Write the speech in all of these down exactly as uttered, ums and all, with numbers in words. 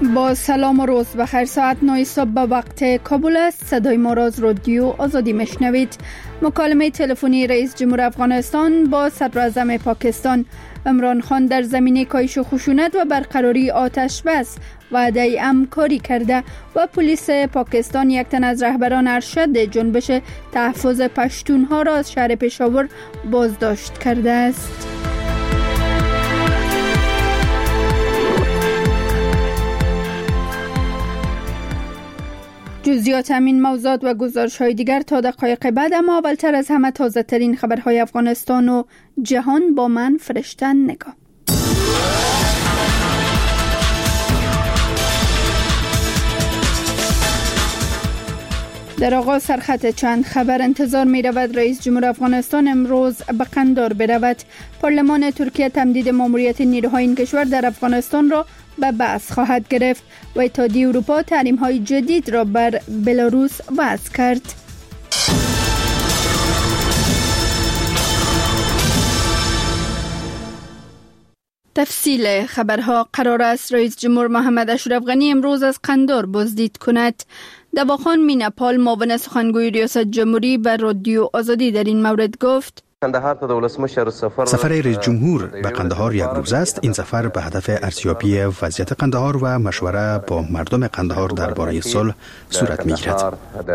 با سلام و روز بخیر. ساعت نه صبح به وقت کابل است. صدای ما را از رادیو آزادی میشنوید. مکالمه تلفنی رئیس جمهور افغانستان با صدر اعظم پاکستان عمران خان در زمینه کاهش خشونت و برقراری آتش بس وعده همکاری کرده و پلیس پاکستان یک تن از رهبران ارشد جنبش تحفظ پشتونها را از شهر پشاور بازداشت کرده است. جزئیات همین موضوعات و گزارش‌های دیگر تا دقایق بعد، اما اولتر از همه تازه ترین خبرهای افغانستان و جهان با من فرشته نگاه. در آغاز سرخط چند خبر. انتظار می رود رئیس جمهور افغانستان امروز به قندار برود. پارلمان ترکیه تمدید ماموریت نیروهای این کشور در افغانستان را به بحث خواهد گرفت و اتحادیه اروپا تحریم‌های جدید را بر بلاروس وضع کرد. تفصیل خبرها. قرار است رئیس جمهور محمد اشرف غنی امروز از قندار بازدید کند. دواخان میناپال معاون سخنگوی ریاست جمهوری به رادیو آزادی در این مورد گفت: سفر رئیس جمهور به قندهار یک روز است. این سفر به هدف ارزیابی وضعیت قندهار و مشوره با مردم قندهار درباره صلح صورت می‌گیرد.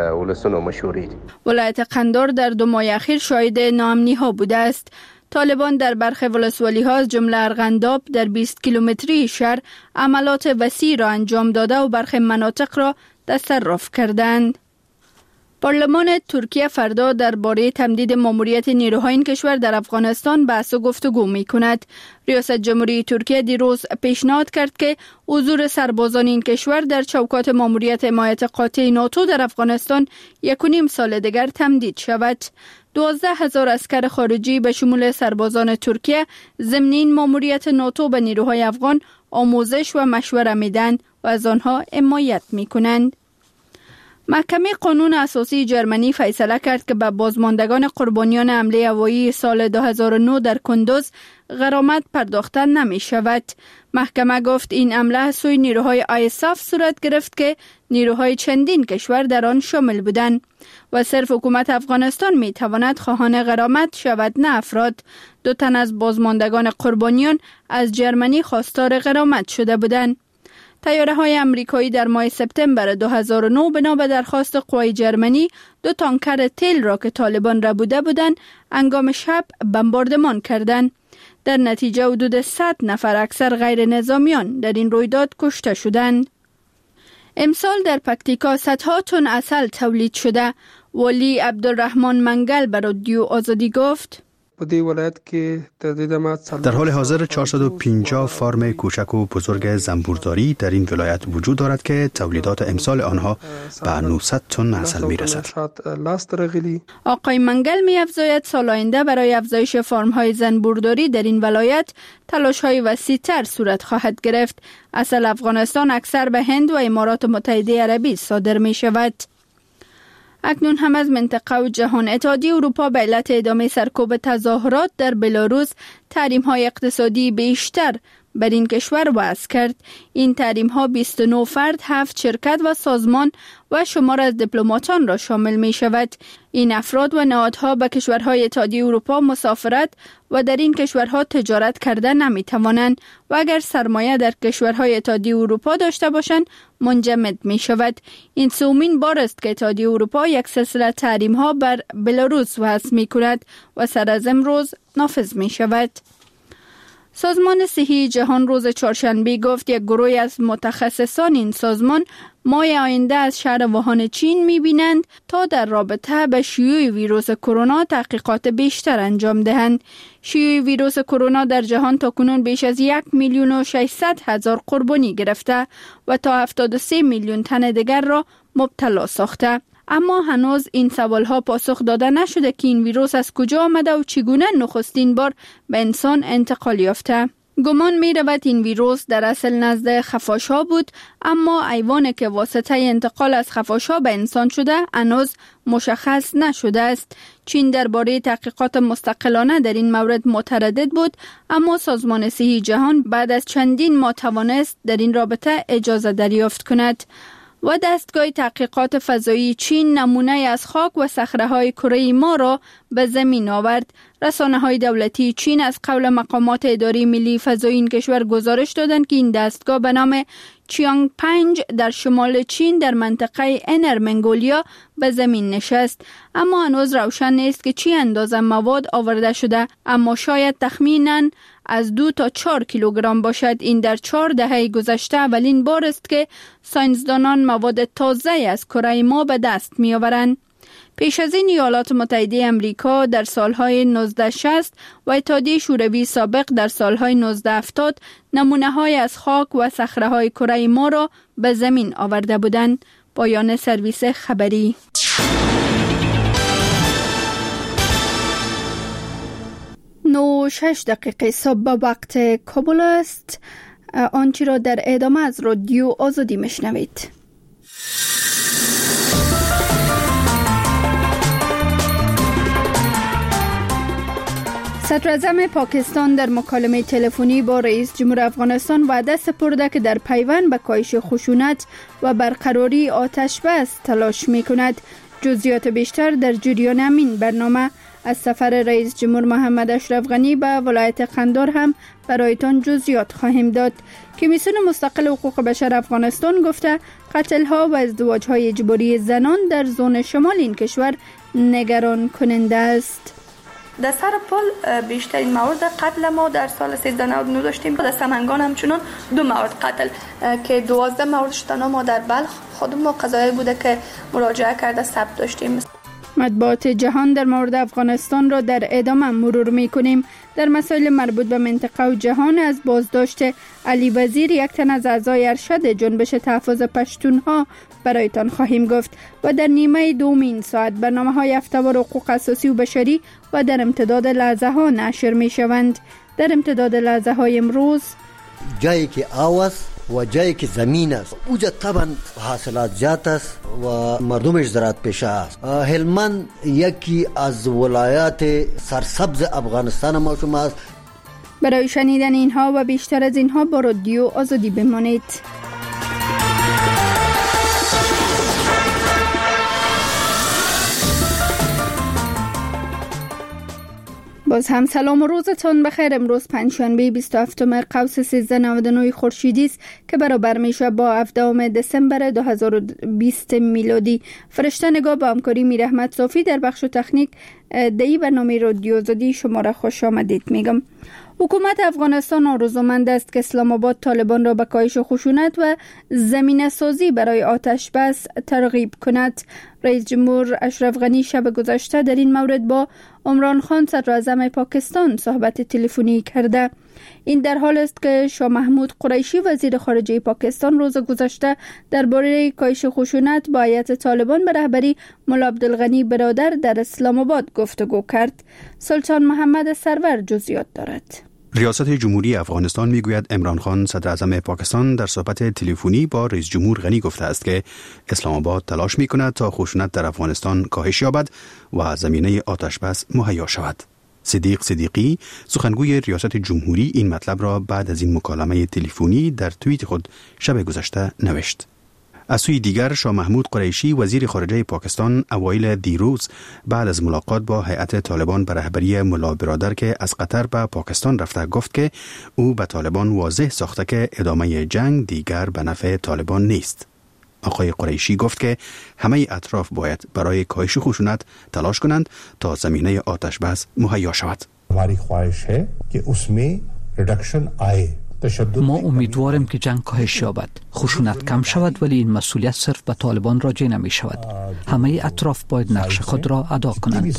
ولایت قندهار در دو ماه اخیر شاهد ناامنی‌ها بوده است. طالبان در برخی ولسوالی‌ها از جمله ارغنداب در بیست کیلومتری شهر عملات وسیع را انجام داده و برخی مناطق را تصرف کردند. پارلمان ترکیه فردا درباره تمدید ماموریت نیروهای این کشور در افغانستان بحث و گفتگو می‌کند. ریاست جمهوری ترکیه دیروز پیشنهاد کرد که حضور سربازان این کشور در چوکات ماموریت حمایت قاطع ناتو در افغانستان یک و نیم سال دیگر تمدید شود. دوازده هزار عسکر خارجی به شمول سربازان ترکیه ضمن این ماموریت ناتو به نیروهای افغان آموزش و مشوره میدن و از آنها حمایت میکنند. محکمه قانون اساسی جرمنی فیصله کرد که به بازماندگان قربانیان حمله هوایی سال دو هزار و نه در کندوز غرامت پرداخته نمی شود. محکمه گفت این حمله از سوی نیروهای آی اس اف صورت گرفت که نیروهای چندین کشور در آن شامل بودند و صرف حکومت افغانستان می تواند خواهان غرامت شود، نه افراد. دو تن از بازماندگان قربانیان از جرمنی خواستار غرامت شده بودند. طیاره‌های آمریکایی در ماه سپتامبر دو هزار و نه بنا به درخواست قوای جرمنی دو تانکر تیل را که طالبان ربوده بودند هنگام شب بمباردمان کردند. در نتیجه حدود صد نفر اکثر غیر نظامیان در این رویداد کشته شدند. امسال در پکتیکا صدها تن عسل تولید شده. ولی عبدالرحمن منگل به رادیو آزادی گفت: در حال حاضر چهارصد و پنجاه فارم کوچک و بزرگ زنبورداری در این ولایت وجود دارد که تولیدات امسال آنها به نهصد تن عسل میرسد. آقای منگل می افزاید سال آینده برای افزایش فارم های زنبورداری در این ولایت تلاش های وسیع‌تر صورت خواهد گرفت. عسل افغانستان اکثر به هند و امارات متحده عربی صادر می شود. اکنون هم از منطقه و جهان. اتحادیه اروپا به علت ادامه سرکوب تظاهرات در بلاروس تحریم‌های اقتصادی بیشتر بر این کشور وضع کرد. این تحریم‌ها بیست و نه فرد، هفت شرکت و سازمان و شمار از دیپلماتان را شامل می شود. این افراد و نهادها به کشورهای اتحادیه اروپا مسافرت و در این کشورها تجارت کرده نمی توانند و اگر سرمایه در کشورهای اتحادیه اروپا داشته باشند منجمد می شود. این سومین بار است که اتحادیه اروپا یک سلسله تحریم‌ها بر بلاروس وضع می کند و سر از امروز نافذ می شود. سازمان صحی جهان روز چهارشنبه گفت یک گروه از متخصصان این سازمان ماه آینده از شهر ووهان چین می‌بینند تا در رابطه به شیوع ویروس کرونا تحقیقات بیشتر انجام دهند. شیوع ویروس کرونا در جهان تاکنون بیش از یک میلیون و ششصد هزار قربانی گرفته و تا هفتاد و سه میلیون تن دیگر را مبتلا ساخته. اما هنوز این سوالها پاسخ داده نشده که این ویروس از کجا آمده و چگونه نخستین بار به انسان انتقال یافته. گمان می رود این ویروس در اصل نزد خفاش‌ها بود، اما حیوانی که واسطه انتقال از خفاش‌ها به انسان شده هنوز مشخص نشده است. چین درباره تحقیقات مستقلانه در این مورد متردد بود، اما سازمان صحی جهان بعد از چندین ماه توانست در این رابطه اجازه دریافت کند. و دستگاه تحقیقات فضایی چین نمونه از خاک و صخره‌های کره ماه را به زمین آورد. رسانه‌های دولتی چین از قول مقامات اداره ملی فضایی این کشور گزارش دادند که این دستگاه به نام چیانگ پنج در شمال چین در منطقه انر منگولیا به زمین نشست، اما هنوز روشن نیست که چی اندازه مواد آورده شده، اما شاید تخمیناً از دو تا چهار کیلوگرم باشد. این در چهار دهه گذشته اولین بار است که ساینسدانان مواد تازه از کره ماه به دست می آورند. پیش از این ایالات متحده امریکا در سالهای نوزده شصت و اتحادیه شوروی سابق در سالهای نوزده هفتاد نمونه های از خاک و صخره های کره ماه را به زمین آورده بودند. پایان سرویس خبری. نو شش دقیقه صبح به وقت کابل است. آنچه را در ادامه از رادیو آزادی میشنوید. صدر اعظم پاکستان در مکالمه تلفنی با رئیس جمهور افغانستان وعده سپرده که در پیوند به کاهش خشونت و برقراری آتش بس تلاش میکند. جزئیات بیشتر در جریان همین برنامه. از سفر رئیس جمهور محمد اشرف غنی به ولایت قندهار هم برایتان جزئیات خواهیم داد. کمیسیون مستقل حقوق بشر افغانستان گفته قتل‌ها و ازدواج‌های اجباری زنان در زون شمال این کشور نگران کننده است. در سر پل بیشترین مورد قتل ما در سال سیزده نود و نه داشتیم. در سمنگان همچنان دو مورد قتل که دوازده مورد شتنا ما در بلخ خود ما قضایی بوده که مراجعه کرده ثبت داشتیم. مطبوعات جهان در مورد افغانستان را در ادامه مرور می کنیم. در مسائل مربوط به منطقه و جهان از بازداشت علی وزیر، یک تن از اعضای ارشد جنبش تحفظ پشتونها برایتان خواهیم گفت و در نیمه دوم این ساعت برنامه‌های هفته‌وار حقوق اساسی و بشری و در امتداد لحظه ها نشر می شوند. در امتداد لحظه های امروز جایی که آواز و جایی که زمین است اوجا طبعا حاصلات زیاد است و مردمش زراعت پیشه است. هلمند یکی از ولایات سرسبز افغانستان ما شما است. برای شنیدن اینها و بیشتر از اینها با رادیو آزادی بمانید. باز هم سلام و روزتان بخیر. امروز پنجشنبه بیست و هفتم قوس سیزده نود و نه خورشیدی است که برابر میشه با هفدهم دسامبر دو هزار و بیست میلادی. فرشته نگاه با همکاری میرحمت صافی در بخش تکنیک دی برنامه رادیو آزادی شما را خوش آمدید میگم. حکومت افغانستان آرزومند است که اسلام آباد طالبان را به کاهش خشونت و زمینه سازی برای آتش بس ترغیب کند. رئیس جمهور اشرف غنی شب گذشته در این مورد با عمران خان صدر اعظم پاکستان صحبت تلفنی کرده. این در حال است که شاه محمود قریشی وزیر خارجه پاکستان روز گذشته درباره کاهش خشونت با هیئت طالبان به رهبری ملا عبدالغنی برادر در اسلام آباد گفتگو کرد. سلطان محمد سرور جزئیات دارد. ریاست جمهوری افغانستان میگوید عمران خان صدر اعظم پاکستان در صحبت تلفنی با رئیس جمهور غنی گفته است که اسلام آباد تلاش میکند تا خشونت در افغانستان کاهش یابد و زمینه آتش بس مهیا شود. صدیق صدیقی سخنگوی ریاست جمهوری این مطلب را بعد از این مکالمه تلفنی در توییت خود شب گذشته نوشت. از سوی دیگر شاه محمود قریشی وزیر خارجه پاکستان اوایل دیروز بعد از ملاقات با هیئت طالبان به رهبری ملا برادر که از قطر به پاکستان رفته گفت که او به طالبان واضح ساخته که ادامه جنگ دیگر به نفع طالبان نیست. آقای قریشی گفت که همه اطراف باید برای کاهش خشونت تلاش کنند تا زمینه آتش بس مهیا شود. हमारी ख्वाहिश है कि उसमें रिडक्शन आए. ما امیدواریم که جنگ کاهش یابد، خشونت کم شود، ولی این مسئولیت صرف به طالبان راجع نمی شود. همه اطراف باید نقش خود را ادا کنند.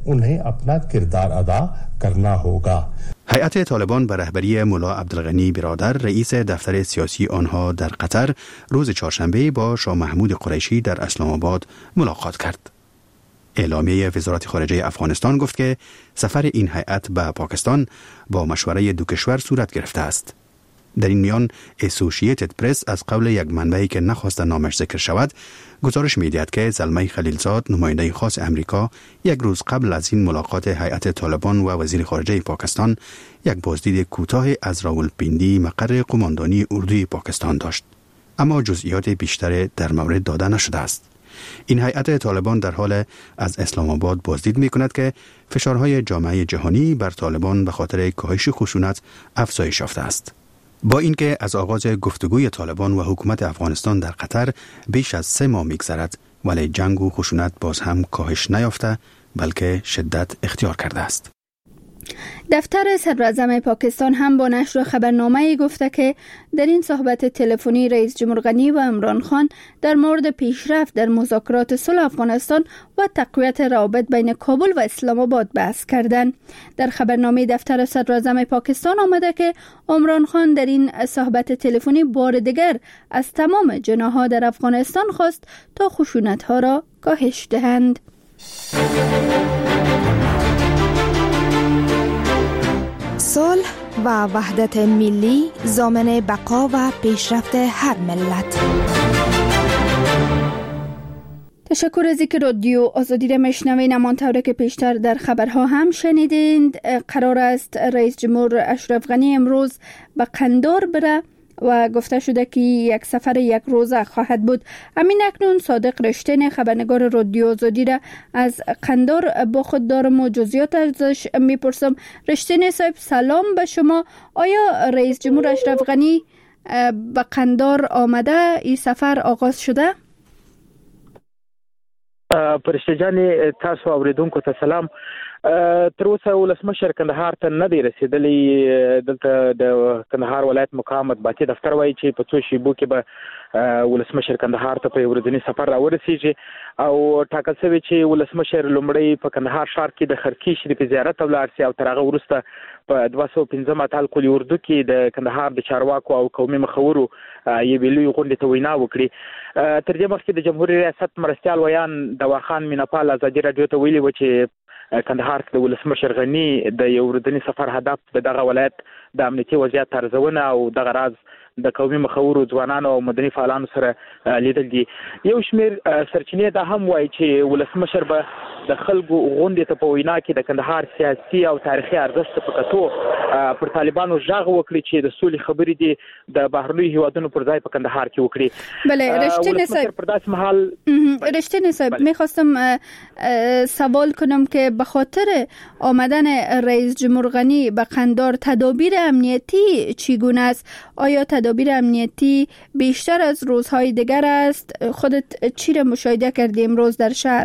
هیئت طالبان به رهبری ملا عبدالغنی برادر رئیس دفتر سیاسی آنها در قطر روز چهارشنبه با شاه محمود قریشی در اسلام آباد ملاقات کرد. اعلامیه وزارت خارجه افغانستان گفت که سفر این هیئت به پاکستان با مشوره دو کشور صورت گرفته است. در این میان اسوسییتد پرس از قول یک منبعی که نخواست نامش ذکر شود گزارش می‌دهد که زلمه خلیلزاد نماینده خاص امریکا یک روز قبل از این ملاقات هیئت طالبان و وزیر خارجه پاکستان یک بازدید کوتاه از راولپیندی مقر قماندانی اردوی پاکستان داشت، اما جزئیات بیشتر در مورد داده نشده است. این هیئت طالبان در حال از اسلام آباد بازدید می‌کند که فشارهای جامعه جهانی بر طالبان به خاطر کاهش خشونت افزایش یافته است. با اینکه از آغاز گفتگوی طالبان و حکومت افغانستان در قطر بیش از سه ماه می‌گذرد، ولی جنگ و خشونت باز هم کاهش نیافته بلکه شدت اختیار کرده است. دفتر صدراعظم پاکستان هم با نشر خبرنامه‌ای گفته که در این صحبت تلفنی رئیس جمهور غنی و عمران خان در مورد پیشرفت در مذاکرات صلح افغانستان و تقویت روابط بین کابل و اسلام آباد بحث کردند. در خبرنامه دفتر صدراعظم پاکستان آمده که عمران خان در این صحبت تلفنی بار دیگر از تمام جناح‌ها در افغانستان خواست تا خشونت‌ها را کاهش دهند. صلح و وحدت ملی ضامن بقا و پیشرفت هر ملت. تشکر از اینکه رادیو آزادی را میشنوین. همانطور که پیشتر در خبرها هم شنیدید، قرار است رئیس جمهور اشرف غنی امروز به قندار بره و گفته شده که یک سفر یک روزه خواهد بود. همین اکنون صادق رشتین خبرنگار رادیو آزادی را از قندار با خود دارم و جزئیات ازش میپرسم. رشتین صاحب سلام به شما. آیا رئیس جمهور اشرف غنی به قندار آمده؟ این سفر آغاز شده؟ پرشته جان تاسو اوریدونکو ته سلام. تر اوسه ولسمشر کندهار ته نه دی رسیدلی. دلته د کندهار ولایت مقام مطبوعاتي دفتر وایي چې په څو شیبو کې به ولسمشر کندهار ته په ورځنی سفر راورسیږي او ټاکل شوی چې ولسمشر لومړی په کندهار ښار کې د خرکی شریف زیارت ولاړ شي او تر هغه وروسته په دوه سوه پنځم اتل کلی اردو کې د کندهار د چارواکو او قومي مخورو یوې لویې غونډې ته وینا وکړي. تر دې مخکې د جمهوریت ریاست مرستیال ویان دواخان میناپال ازادي راډیو ته ویلي و چې کندهار کې د ولسمشر غنی د یو ورځني سفر هدف د دغه ولایت د امنیتي وضعیت ارزونه او دغه راز د قومي مخورو ځوانانو او مدني فعالانو سره لیدل دي. یو شمیر سرچینې دا هم وایي چې ولسمشر به د خلکو غونډې ته په وینا کې د کندهار سیاسي او تاریخي ارزښت په کتو پر طالبانو ژغ وکړي چې د سولې خبرې دي د بهرنیو هیوادونو پر ځای په کندهار کې وکړي. بله رشتین صاحب پر داسې محل رشتین صاحب میخواستم سوال کنم که به خاطر آمدن رئیس جمهور غنی به قندار تدابیر امنیتی چگونه است؟ آیا تدابیر امنیتی بیشتر از روزهای دیگر است؟ خودت چی را مشاهده کردی امروز در شهر؟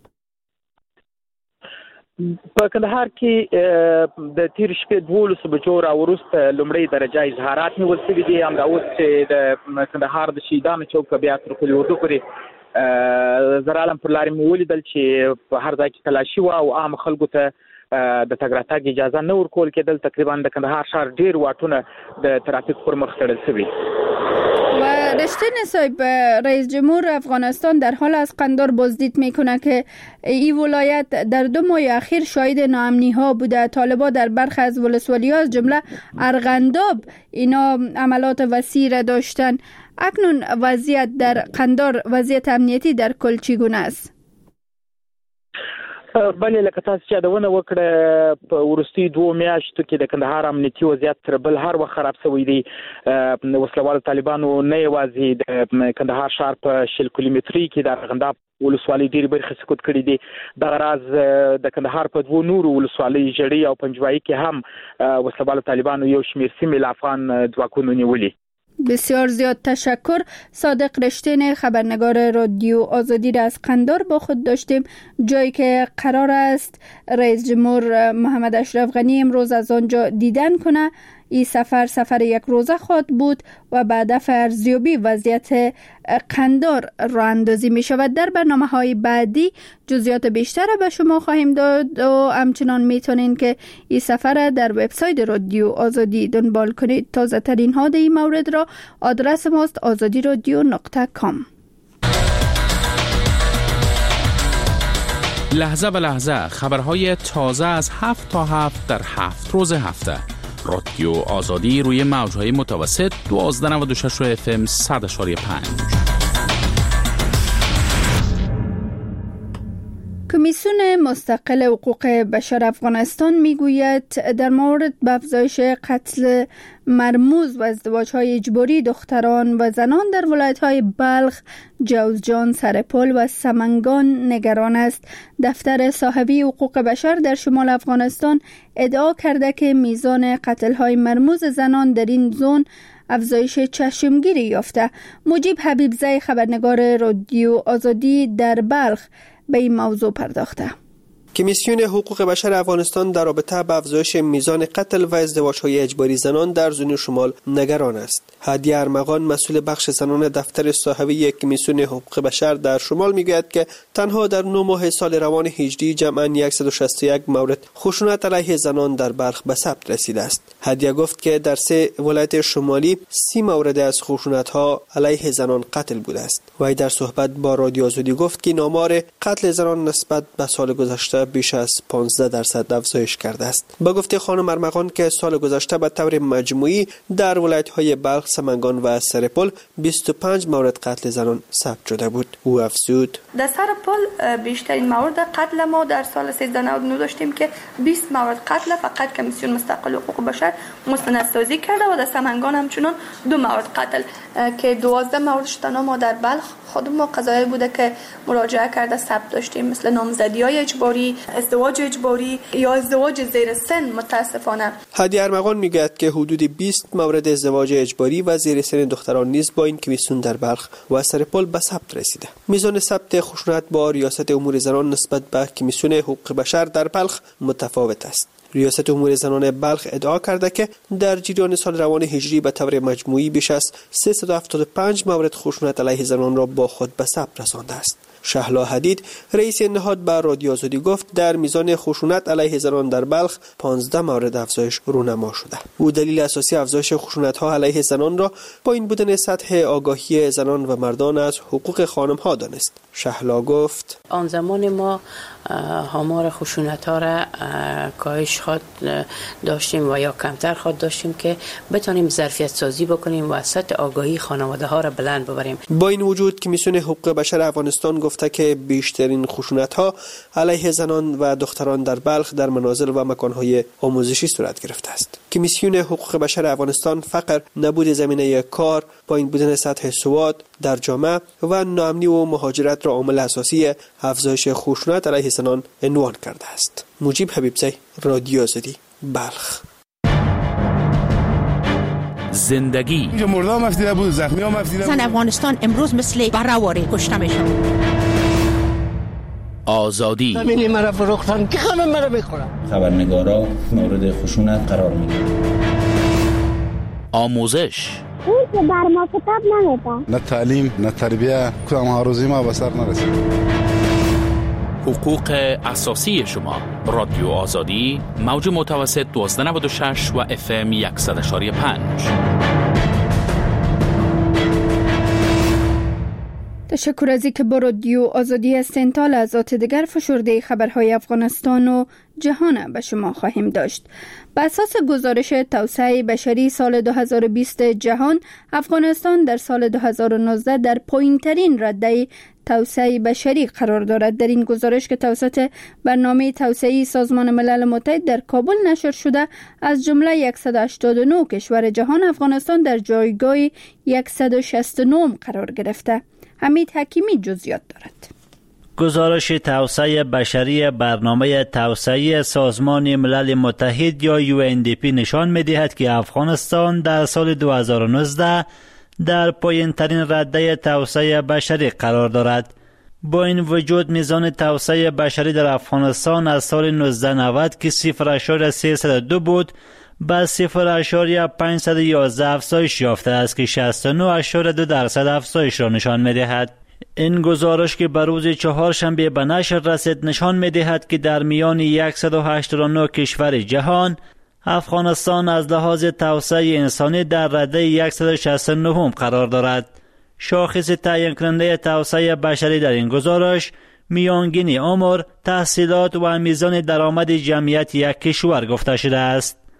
په کندهار کې د تیر شپې دولس بجو راوروسته لومړی درجه اظهارات نیول شوي دي. همدا اوس چې د کندهار د شهیدانو چوک بیا تر کلي اردو پورې زر عالم پر لارې مې ولیدل چې په هر ځای کې تلاشي وه او عام خلکو ته د تګ راتګ اجازه نه ورکول کېدل. تقریبا د کندهار ښار ډېر واټونه د ترافیک پر مخ تړل شوي. و رشتین صاحب، رئیس جمهور افغانستان در حال از قندار بازدید میکنه که این ولایت در دو ماه اخیر شاهد ناامنی ها بوده. طالبان در برخی از ولسوالی ها از جمله ارغنداب اینا عملات وسیع را داشتن. اکنون وضعیت در قندار، وضعیت امنیتی در کل چگونه است؟ بله لکه تاسو چې یادونه وکړه په وروستي دوو میاشتو کې د کندهار امنیتي وضعیت تر بل هر وخت خراب شوی دی. وسلوالو طالبانو نه یوازې د کندهار ښار په شل کیلومتري کې د ارغنداب ولسوالۍ ډېرې برخې سقوط کړي دي. دغه راز د کندهار په دوو نورو ولسوالۍ ژړۍ او پنجوایي کې هم وسلوالو طالبانو یو شمېر سیمې له افغان ځواکونو نیولي. بسیار زیاد تشکر. صادق رشتین خبرنگار رادیو آزادی را از قندار با خود داشتیم، جایی که قرار است رئیس جمهور محمد اشرف غنی امروز از آنجا دیدن کنه. این سفر سفر یک روزه خواهد بود و به هدف ارزیابی وضعیت قندار راه اندازی می شود. در برنامه های بعدی جزئیات بیشتر به شما خواهیم داد و همچنان میتونین که این سفر در وبسایت رادیو آزادی دنبال کنید. تازه ترین ها در این مورد را آدرس ماست آزادی رادیو نقطه کام. لحظه به لحظه خبرهای تازه از هفت تا هفت در هفت روز هفته. رادیو آزادی روی موجهای متوسط دوازده نود و شش اف ام صد اشاری پنج. کمیسیون مستقل حقوق بشر افغانستان میگوید در مورد به افزایش قتل مرموز و ازدواج‌های اجباری دختران و زنان در ولایت‌های بلخ، جوزجان، سرپل و سمنگان نگران است. دفتر صاحبی حقوق بشر در شمال افغانستان ادعا کرده که میزان قتل‌های مرموز زنان در این زون افزایش چشمگیری یافته. مجیب حبیبزی خبرنگار رادیو آزادی در بلخ به این موضوع پرداخته. کمیسیون حقوق بشر افغانستان در رابطه با افزایش میزان قتل و ازدواج‌های اجباری زنان در زون شمال نگران است. هادی ارمغان مسئول بخش زنان دفتر صاحبی کمیسیون حقوق بشر در شمال میگوید که تنها در نه ماه سال روان هجری جمعاً صد و شصت و یک مورد خشونت علیه زنان در بلخ به ثبت رسیده است. هادی گفت که در سه ولایت شمالی سی مورد از خشونت‌ها علیه زنان قتل بوده است. وی در صحبت با رادیو آزادی گفت که آمار قتل زنان نسبت به سال گذشته بیش از پانزده درصد افزایش کرده است. با گفته خانم ارمغان که سال گذشته به طور مجموعی در ولایت‌های بلخ، سمنگان و سرپل بیست و پنج مورد قتل زنان ثبت شده بود. او افزود: در سرپل بیشترین مورد قتل ما در سال سیزده نود و نه داشتیم که بیست مورد قتل فقط کمیسیون مستقل حقوق بشر مستندسازی کرده و در سمنگان همچنان دو مورد قتل که دوازده موردش تنها ما در بلخ خود ما قضایی بوده که مراجعه کرده ثبت داشتیم، مثل نامزدی‌های اجباری، ازدواج اجباری یا ازدواج زیر سن. متاسفانه هادی ارمغان میگوید که حدود بیست مورد ازدواج اجباری و زیر سن دختران نیز با این کمیسیون در بلخ و سرپل به ثبت رسیده. میزان ثبت خشونت با ریاست امور زنان نسبت به کمیسیون حقوق بشر در بلخ متفاوت است. ریاست امور زنان بلخ ادعا کرده که در جریان سال روان هجری به طور مجموعی بیش از سیصد و هفتاد و پنج مورد خشونت علیه زنان را با خود به ثبت رسانده است. شهلا حدید رئیس نهاد به رادیو آزادی گفت در میزان خشونت علیه زنان در بلخ پانزده مورد افزایش رونما شده. او دلیل اساسی افزایش خشونت‌ها علیه زنان را با این بودن سطح آگاهی زنان و مردان از حقوق خانم‌ها دانست. شهلا گفت: آن زمان ما آمار خشونت‌ها را کاهش خود داشتیم و یا کمتر خود داشتیم که بتونیم ظرفیت سازی بکنیم و سطح آگاهی خانواده‌ها را بلند ببریم. با این وجود کمیسیون حقوق بشر افغانستان گفته که بیشترین خشونت‌ها علیه زنان و دختران در بلخ در منازل و مکان‌های آموزشی صورت گرفته است. کمیسیون حقوق بشر افغانستان فقر، نبود زمینه کار، پایین بودن سطح سواد در جامعه و ناامنی و مهاجرت را عامل اساسی افزایش خشونت علیه زنان عنوان کرده است. مجیب حبیبزی، رادیو آزادی، بلخ. زندگی اینجا مردم مفتیده بود، زخمی ها مفتیده بود. زن افغانستان امروز مثل براواری کشته میشن. آزادی زمینی مرا فروختن که خانم مرا میخورن. خبرنگارا مورد خشونت قرار میگیرن. آموزش اون که بر ما کتاب نمیده. نه تعلیم نه تربیه، کدام آرزوی ما به سر نرسید. حقوق اساسی شما. رادیو آزادی، موج متوسط دوازده نود و شش و اف ام صد و پنج. تشکر از اینکه با رادیو آزادی هستین. تا لحظات دیگر فشرده خبرهای افغانستان و جهان به شما خواهیم داشت. بر اساس گزارش توسعه بشری سال دو هزار و بیست جهان، افغانستان در سال دو هزار و نوزده در پایین‌ترین رده توسعه بشری قرار دارد. در این گزارش که توسط برنامه توسعه سازمان ملل متحد در کابل نشر شده، از جمله صد و هشتاد و نه کشور جهان، افغانستان در جایگاه صد و شصت و نه قرار گرفته. حمید حکیمی جزئیات دارد. گزارش توسعه بشری برنامه توسعه سازمان ملل متحد یا یو ان دی پی نشان می‌دهد که افغانستان در سال دو هزار و نوزده در پایین‌ترین رده توسعه بشری قرار دارد. با این وجود میزان توسعه بشری در افغانستان از سال نوزده نود که صفر اشاریه سیصد و دو بود به صفر اشاریه پانصد و یازده افزایش یافته است که شصت و نه اشاریه دو درصد افزایش را نشان می‌دهد. این گزارش که بر روز چهارشنبه به نشر رسید نشان می‌دهد که در میان صد و هشتاد و نه کشور جهان، افغانستان از لحاظ توسعه انسانی در رده صد و شصت و نه قرار دارد. شاخص تعیین کننده توسعه بشری در این گزارش میانگین عمر، تحصیلات و میزان درآمد جمعیت یک کشور گفته شده است.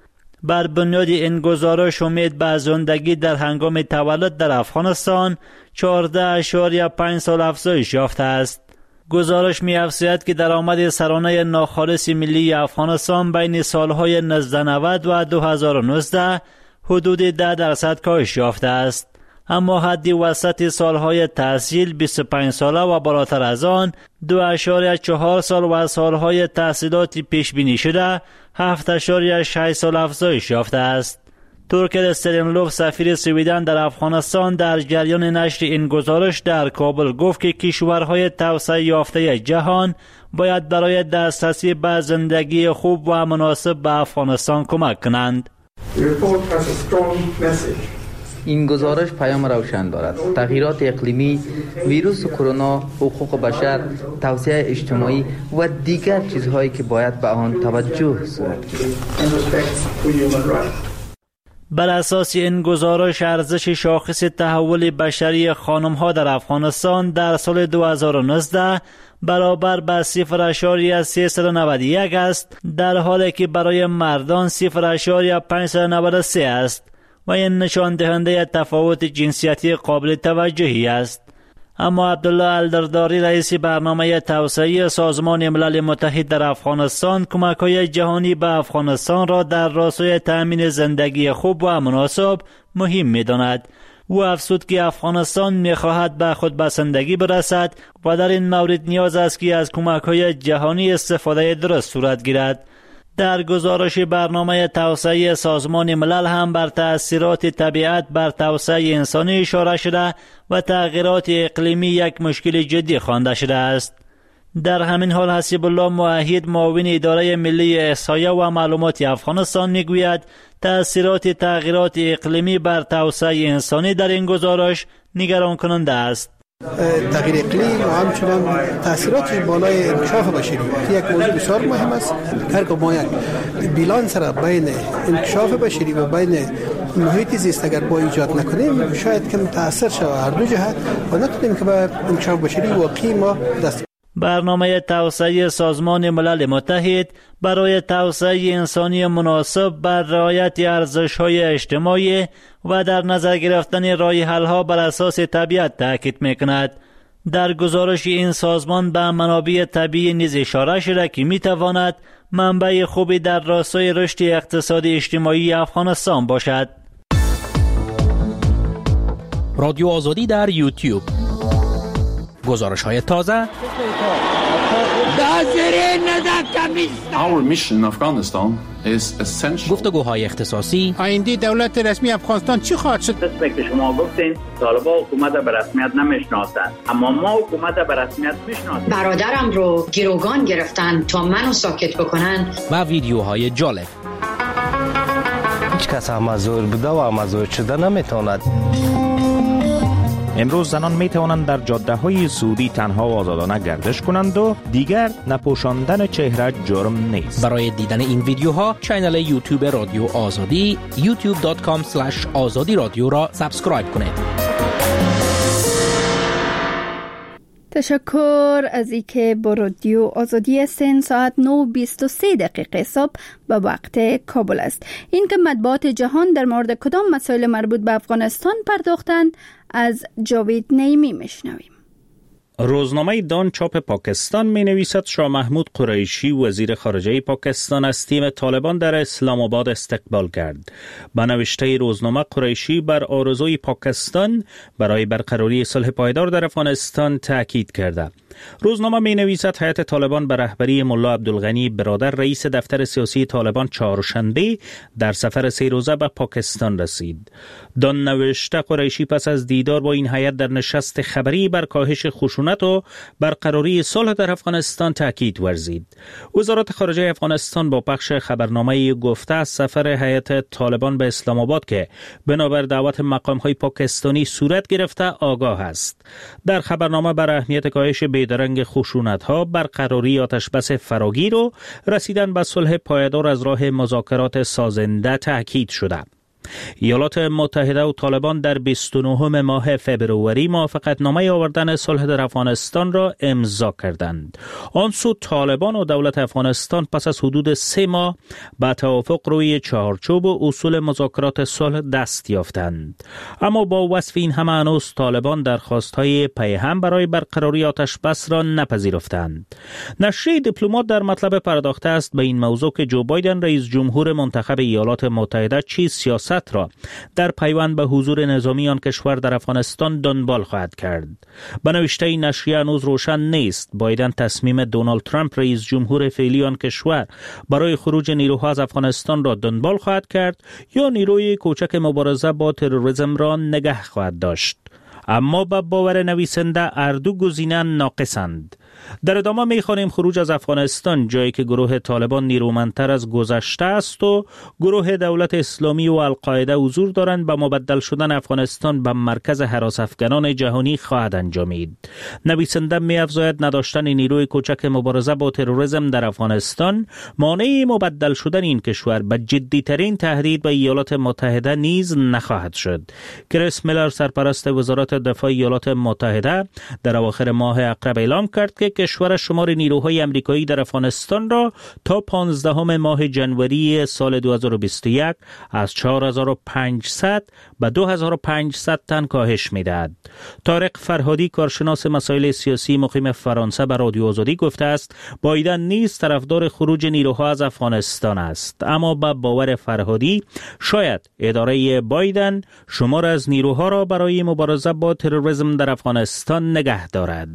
بر بنیاد این گزارش امید به زندگی در هنگام تولد در افغانستان چهارده اشاریه پنج سال افزایش یافته است. گزارش می‌افزاید که درآمد سرانه ناخالص ملی افغانستان بین سالهای هزار و نهصد و نود و دو هزار و نوزده حدود ده درصد کاهش یافته است. اما حد وسط سالهای تحصیل بیست و پنج ساله و بالاتر از آن دو اشاریه چهار سال و سالهای تحصیلات پیش بینی شده هفت اشاریه شش سال افزایش یافته است. تورکل استرینلوف سفیر سویدن در افغانستان در جریان نشر این گزارش در کابل گفت که کشورهای توسعه یافته جهان باید برای دسترسی به زندگی خوب و مناسب به افغانستان کمک کنند. این گزارش پیام روشن دارد. تغییرات اقلیمی، ویروس کرونا، حقوق بشر، توسعه اجتماعی و دیگر چیزهایی که باید به آن توجه صورت گیرد. بر اساس این گزارش ارزش شاخص تحول بشری خانم‌ها در افغانستان در سال دو هزار و نوزده برابر به صفر اشاریه سیصد و نود و یک است، در حالی که برای مردان صفر اشاریه پانصد و نود و سه است و این نشان دهنده تفاوت جنسیتی قابل توجهی است. اما عبدالله الدرداری رئیس برنامه توسعه سازمان ملل متحد در افغانستان کمک‌های جهانی به افغانستان را در راستای تأمین زندگی خوب و مناسب مهم می‌داند. او افزود که افغانستان می‌خواهد به خودبسندگی برسد و در این مورد نیاز است که از کمک‌های جهانی استفاده درست صورت گیرد. در گزارش برنامه توسعه سازمان ملل هم بر تأثیرات طبیعت بر توسعه انسانی اشاره شده و تغییرات اقلیمی یک مشکل جدی خوانده شده است. در همین حال حسیب الله موحد معاون اداره ملی احصایه و معلومات افغانستان میگوید تأثیرات تغییرات اقلیمی بر توسعه انسانی در این گزارش نگران کننده است. تغییر اقلیم و همچنان تاثیرات بالای انکشاف بشری یک موضوع بسیار مهم است. هر که ما یک بیلانس را بین انکشاف بشری و بین محیط زیست اگر با ایجاد نکنیم شاید کم تاثیر شود هر دو جهت و نتونیم که به انکشاف بشری واقعی ما دست. برنامه توسعه سازمان ملل متحد برای توسعه انسانی مناسب بر رعایت ارزش‌های اجتماعی و در نظر گرفتن راه حل‌ها بر اساس طبیعت تاکید می‌کند. در گزارش این سازمان به منابع طبیعی نیز اشاره شده که می‌تواند منبع خوبی در راستای رشد اقتصادی اجتماعی افغانستان باشد. رادیو آزادی در یوتیوب. گزارش‌های تازه. Our mission in Afghanistan is essential. گفتگوهای اختصاصی. آینده دولت رسمی افغانستان چی خواهد شد؟ دست که شما گفتین طالبان حکومت به رسمیت نمیشناسند، اما ما حکومت به رسمیت میشناسیم. برادرم رو گروگان گرفتن تا منو ساکت بکنن. و ویدیوهای جالب. هیچ کس هم زور بوده و هم زور شده نمیتواند. امروز زنان می توانند در جاده های سعودی تنها و آزادانه گردش کنند و دیگر نپوشاندن چهره جرم نیست. برای دیدن این ویدیوها کانال یوتیوب رادیو آزادی یوتیوب دات کام اسلش آزادی رادیو را سابسکرایب کنید. تشکر از اینکه با رادیو آزادی هستین. ساعت نه و بیست و سه دقیقه صبح به وقت کابل است. این که مطبوعات جهان در مورد کدام مسائل مربوط به افغانستان پرداختند از جاوید نعیمی میشنویم. روزنامه دان چاپ پاکستان می نویسد شاه محمود قریشی وزیر خارجه پاکستان از تیم طالبان در اسلام آباد استقبال کرد. با نوشته روزنامه قریشی بر آرزوی پاکستان برای برقراری صلح پایدار در افغانستان تاکید کرده. روزنامه می نویسد هیئت طالبان به رهبری ملا عبدالغنی برادر رئیس دفتر سیاسی طالبان چهارشنبه در سفر سه روزه به پاکستان رسید. دان نوشته قریشی پس از دیدار با این هیئت در نشست خبری بر کاهش خشونت و برقراری صلح در افغانستان تاکید ورزید. وزارت خارجه افغانستان با پخش خبرنامه گفته از سفر هیئت طالبان به اسلام آباد که بنابر دعوت مقام‌های پاکستانی صورت گرفته آگاه است. در خبرنامه بر اهمیت کاهش بیدرنگ خشونت‌ها، برقراری آتشبس فراگیر و رسیدن به صلح پایدار از راه مذاکرات سازنده تاکید شده. ایالات متحده و طالبان در بیست و نهم ماه فبروری موافقتنامه آوردن صلح در افغانستان را امضا کردند. آن سو طالبان و دولت افغانستان پس از حدود سه ماه به توافق روی چهارچوب و اصول مذاکرات صلح دست یافتند. اما با وصف این همه هنوز طالبان درخواست‌های پیهم برای برقراری آتش بس را نپذیرفتند. نشریه دیپلمات در مطلب پرداخته است به این موضوع که جو بایدن رئیس جمهور منتخب ایالات متحده چی سیاست را در پیوند به حضور نظامی آن کشور در افغانستان دنبال خواهد کرد. به نوشته این نشریه هنوز روشن نیست بایدن تصمیم دونالد ترامپ رئیس جمهور فعلی آن کشور برای خروج نیروها از افغانستان را دنبال خواهد کرد یا نیروی کوچک مبارزه با تروریسم را نگه خواهد داشت. اما به باور نویسنده هر دو گزینه ناقصند. در ادامه می‌خوانیم خروج از افغانستان جایی که گروه طالبان نیرومندتر از گذشته است و گروه دولت اسلامی و القاعده حضور دارند به مبدل شدن افغانستان به مرکز هراس افغانان جهانی خواهد انجامید. نویسنده می‌افزاید نداشتن نیروی کوچک مبارزه با تروریسم در افغانستان مانع مبدل شدن این کشور به جدی‌ترین تهدید به ایالات متحده نیز نخواهد شد. کریس میلر سرپرست وزارت دفاع ایالات متحده در اواخر ماه اقرب اعلام کرد که کشور شمار نیروهای امریکایی در افغانستان را تا پانزدهم ماه جنوری سال دو هزار و بیست و یک از چهار هزار و پانصد به دو هزار و پانصد تن کاهش می‌دهد. طارق فرهادی کارشناس مسائل سیاسی مقیم فرانسه به رادیو آزادی گفته است بایدن نیز طرفدار خروج نیروها از افغانستان است، اما به باور فرهادی شاید اداره بایدن شمار از نیروها را برای مبارزه با تروریسم در افغانستان نگه دارد.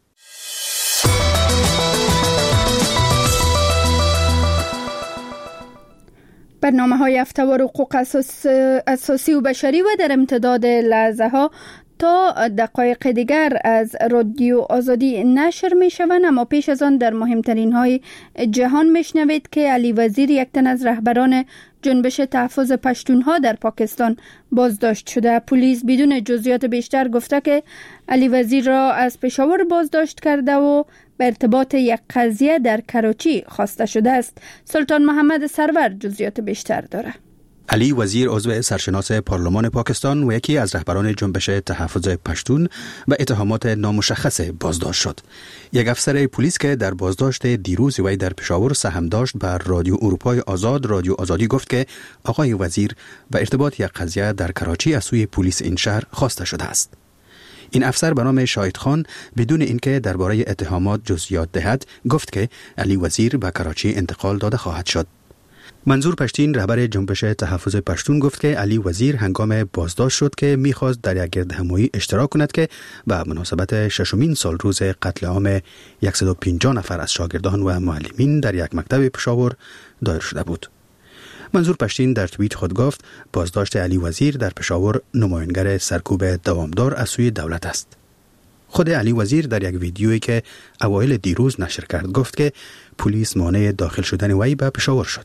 برنامه های هفته‌وار حقوق اساس، اساسی و بشری و در امتداد لحظه ها تا دقایق دیگر از رادیو آزادی نشر می شوند. اما پیش از آن در مهمترین های جهان می شنوید که علی وزیر یک تن از رهبران جنبش تحفظ پشتونها در پاکستان بازداشت شده. پلیس بدون جزئیات بیشتر گفته که علی وزیر را از پشاور بازداشت کرده و به ارتباط یک قضیه در کراچی خواسته شده است. سلطان محمد سرور جزئیات بیشتر داره. علی وزیر عضو سرشناس پارلمان پاکستان و یکی از رهبران جنبش تحفظ پشتون و اتهامات نامشخص بازداشت شد. یک افسر پلیس که در بازداشت دیروز وی در پشاور سهم داشت بر رادیو اروپای آزاد رادیو آزادی گفت که آقای وزیر به ارتباط یک قضیه در کراچی از سوی پلیس این شهر خواسته شده است. این افسر به نام شاهد خان بدون اینکه درباره اتهامات جزئیات دهد گفت که علی وزیر به کراچی انتقال داده خواهد شد. منظور پشتین رهبر جنبش تحفظ پشتون گفت که علی وزیر هنگام بازداشت شد که می‌خواست در یک گردهمایی اشتراک کند که به مناسبت ششمین سال روز قتل عام صد و پنجاه نفر از شاگردان و معلمین در یک مکتب پشاور دایر شده بود. منظور پشتین در توییت خود گفت بازداشت علی وزیر در پشاور نمایانگر سرکوب دوامدار از سوی دولت است. خود علی وزیر در یک ویدیویی که اوایل دیروز نشر کرد گفت که پلیس مانع داخل شدن وی به پشاور شد.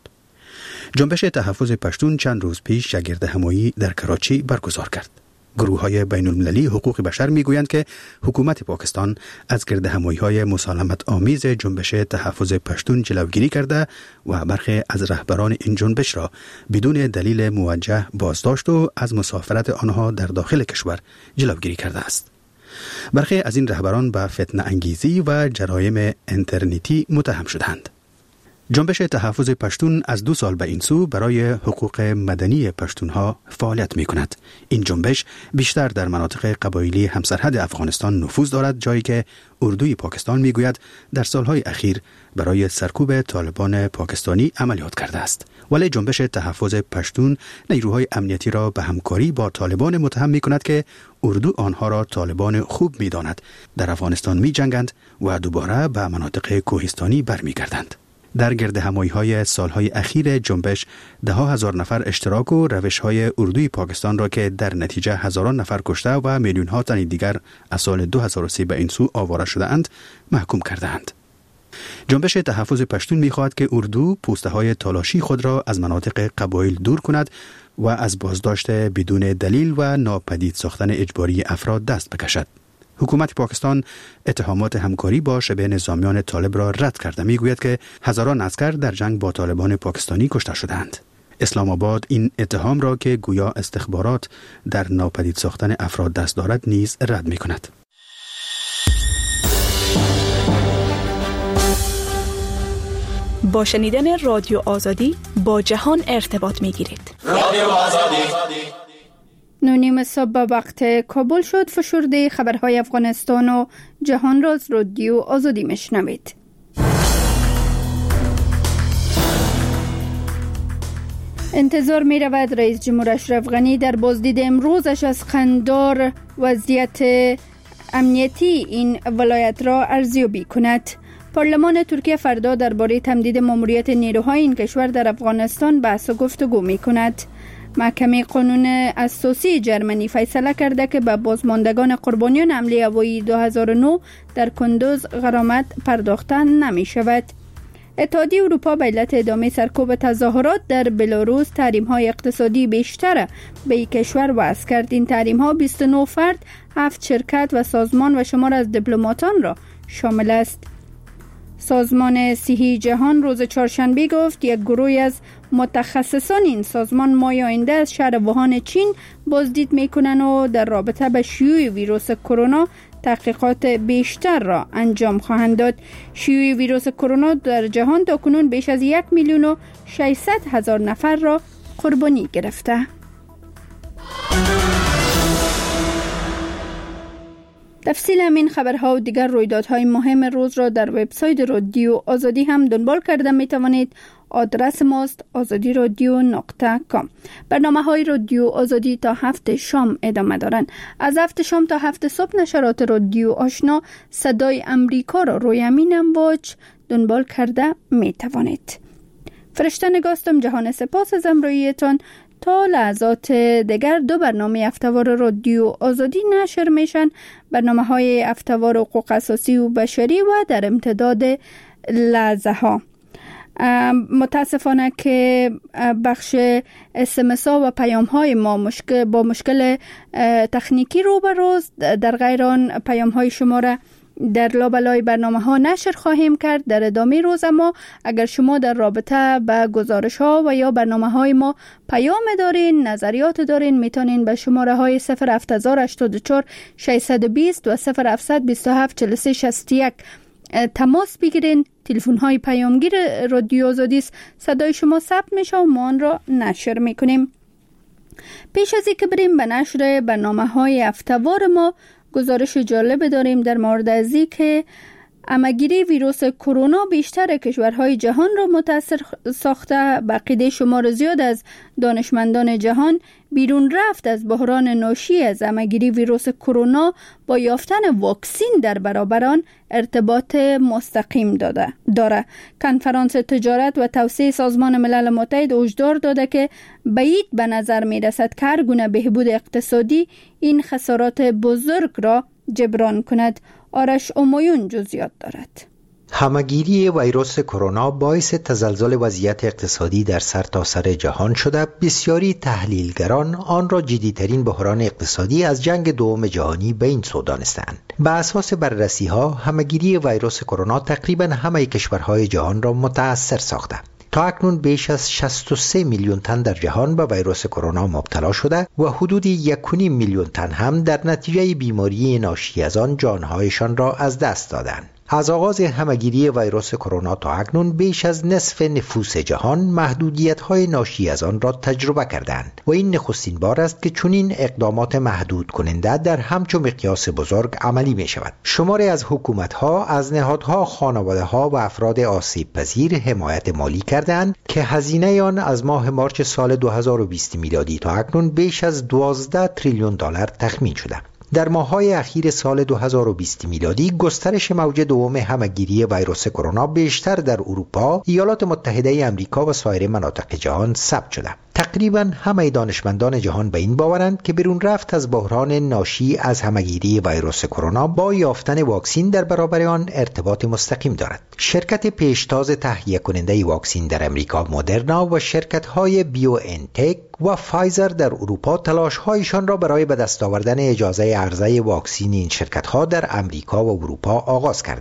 جنبش تحفظ پشتون چند روز پیش یک گردهمایی در کراچی برگزار کرد. گروه‌های بین‌المللی حقوق بشر می‌گویند که حکومت پاکستان از گردهمایی‌های مسالمت آمیز جنبش تحفظ پشتون جلوگیری کرده و برخی از رهبران این جنبش را بدون دلیل موجه بازداشت و از مسافرت آنها در داخل کشور جلوگیری کرده است. برخی از این رهبران به فتنه انگیزی و جرایم اینترنتی متهم شدند. جنبش تحفظ پشتون از دو سال به این سو برای حقوق مدنی پشتونها فعالیت می کند. این جنبش بیشتر در مناطق قبایلی همسرحد افغانستان نفوذ دارد، جایی که اردوی پاکستان می گوید در سالهای اخیر برای سرکوب طالبان پاکستانی عملیات کرده است. ولی جنبش تحفظ پشتون نیروهای امنیتی را به همکاری با طالبان متهم می کند که اردو آنها را طالبان خوب می داند، در افغانستان می جنگند و دوباره به مناطق کوهستانی برمی گردند. در گردهمایی‌های سالهای اخیر جنبش ده ها هزار نفر اشتراک و روش‌های اردوی پاکستان را که در نتیجه هزاران نفر کشته و میلیون‌ها تن دیگر از سال دو هزار و سه به این سو آواره شده‌اند محکوم کرده‌اند. جنبش تحفظ پشتون می‌خواهد که اردو پوسته‌های تالاشی خود را از مناطق قبایل دور کند و از بازداشت بدون دلیل و ناپدید ساختن اجباری افراد دست بکشد. حکومت پاکستان اتهامات همکاری با شبه نظامیان طالب را رد کرده، میگوید که هزاران عسکر در جنگ با طالبان پاکستانی کشته شدند. اسلام آباد این اتهام را که گویا استخبارات در ناپدید ساختن افراد دست دارد نیز رد می کند. با شنیدن رادیو آزادی با جهان ارتباط می گیرید. رادیو آزادی. نونیم صبح وقت کابل شد. فشرده خبرهای افغانستان و جهان را از رادیو آزادی میشنوید. انتظار می رود رئیس جمهور اشرف غنی در بازدید امروزش از قندار وضعیت امنیتی این ولایت را ارزیابی کند. پارلمان ترکیه فردا درباره تمدید ماموریت نیروهای این کشور در افغانستان بحث و گفتگو می کند. محکمه قانون اساسی جرمنی فیصله کرده که به بازماندگان قربانیان حمله هوایی دو هزار و نه در کندوز غرامت پرداخته نمی شود. اتحادیه اروپا به علت ادامه سرکوب تظاهرات در بلاروس تحریم‌های اقتصادی بیشتر به این کشور وضع کرد. این تحریم‌ها بیست و نه فرد، هفت شرکت و سازمان و شمار از دیپلماتان را شامل است. سازمان صحی جهان روز چهارشنبه گفت یک گروه از متخصصان این سازمان ماه آینده از شهر ووهان چین بازدید میکنند و در رابطه با شیوع ویروس کرونا تحقیقات بیشتر را انجام خواهند داد. شیوع ویروس کرونا در جهان تاکنون بیش از یک میلیون و ششصد هزار نفر را قربانی گرفته. تفصیل همین خبرها و دیگر رویدادهای مهم روز را در وبسایت رادیو آزادی هم دنبال کرده می توانید. آدرس ماست آزادی رادیو نقطه کام. برنامه های رادیو آزادی تا هفت شام ادامه دارند. از هفت شام تا هفت صبح نشرات رادیو آشنا صدای امریکا را روی امین امواج دنبال کرده می توانید. فرشته نگاستم. جهان سپاس از همراهیتان. تا لحظات دیگر دو برنامه هفته‌وار رادیو آزادی نشر میشن. برنامه های هفته‌وار حقوق اساسی و بشری و در امتداد لحظه ها. متاسفانه که بخش اس ام اس ها و پیام های ما مشکل با مشکل تکنیکی روبروست. در غیر آن پیام های شما را در لابلای برنامه ها نشر خواهیم کرد در ادامه روز. ما اگر شما در رابطه با گزارش ها و یا برنامه های ما پیام دارین، نظریات دارین، میتونین به شماره های صفر هفت هشت چهار ششصد و بیست و صفر هفت دو هفت چهل و سه شصت و یک تماس بگیرین. تلفن های پیامگیر رادیو آزادی است. صدای شما ثبت میشه و ما آن را نشر میکنیم. پیش از اینکه بریم به نشر برنامه های هفته‌وار ما، گزارش جالب داریم در مورد از اینکه همه‌گیری ویروس کرونا بیشتر کشورهای جهان را متاثر ساخته. به عقیده شمار زیاد از دانشمندان جهان بیرون رفت از بحران ناشی از همه‌گیری ویروس کرونا با یافتن واکسین در برابر آن ارتباط مستقیم داده داره. کنفرانس تجارت و توسعه سازمان ملل متحد هشدار داده که بعید به نظر می رسد که هر گونه بهبود اقتصادی این خسارات بزرگ را جبران کند. آرش امایون جزئیات دارد. همه‌گیری ویروس کرونا باعث تزلزل وضعیت اقتصادی در سرتاسر سر جهان شده. بسیاری تحلیلگران آن را جدی‌ترین بحران اقتصادی از جنگ دوم جهانی به این سو دانسته‌اند. بر اساس بررسی‌ها همه‌گیری ویروس کرونا تقریباً همه کشورهای جهان را متأثر ساخته. تا اکنون بیش از شصت و سه میلیون تن در جهان به ویروس کرونا مبتلا شده و حدود یک و نیم میلیون تن هم در نتیجه بیماری ناشی از آن جانهایشان را از دست دادند. از آغاز همه‌گیری ویروس کرونا تا اکنون بیش از نصف نفوس جهان محدودیت‌های ناشی از آن را تجربه کردند و این نخستین بار است که چنین اقدامات محدود کننده در همچون مقیاس بزرگ عملی می شود. شماری از حکومت‌ها از نهادها، خانواده‌ها و افراد آسیب پذیر حمایت مالی کردند که هزینه آن از ماه مارس سال دو هزار و بیست میلادی تا اکنون بیش از دوازده تریلیون دلار تخمین شده. در ماه‌های اخیر سال دو هزار و بیست میلادی گسترش موج دوم همه‌گیری ویروس کرونا بیشتر در اروپا، ایالات متحده آمریکا و سایر مناطق جهان ثبت شده. تقریباً همه دانشمندان جهان به این باورند که برون رفت از بحران ناشی از همه‌گیری ویروس کرونا با یافتن واکسین در برابر آن ارتباط مستقیم دارد. شرکت پیشتاز تهیه کننده واکسین در امریکا مدرنا و شرکت‌های بیو انتک و فایزر در اروپا تلاش‌هایشان را برای به دست آوردن اجازه عرضه واکسین این شرکت‌ها در امریکا و اروپا آغاز کردند.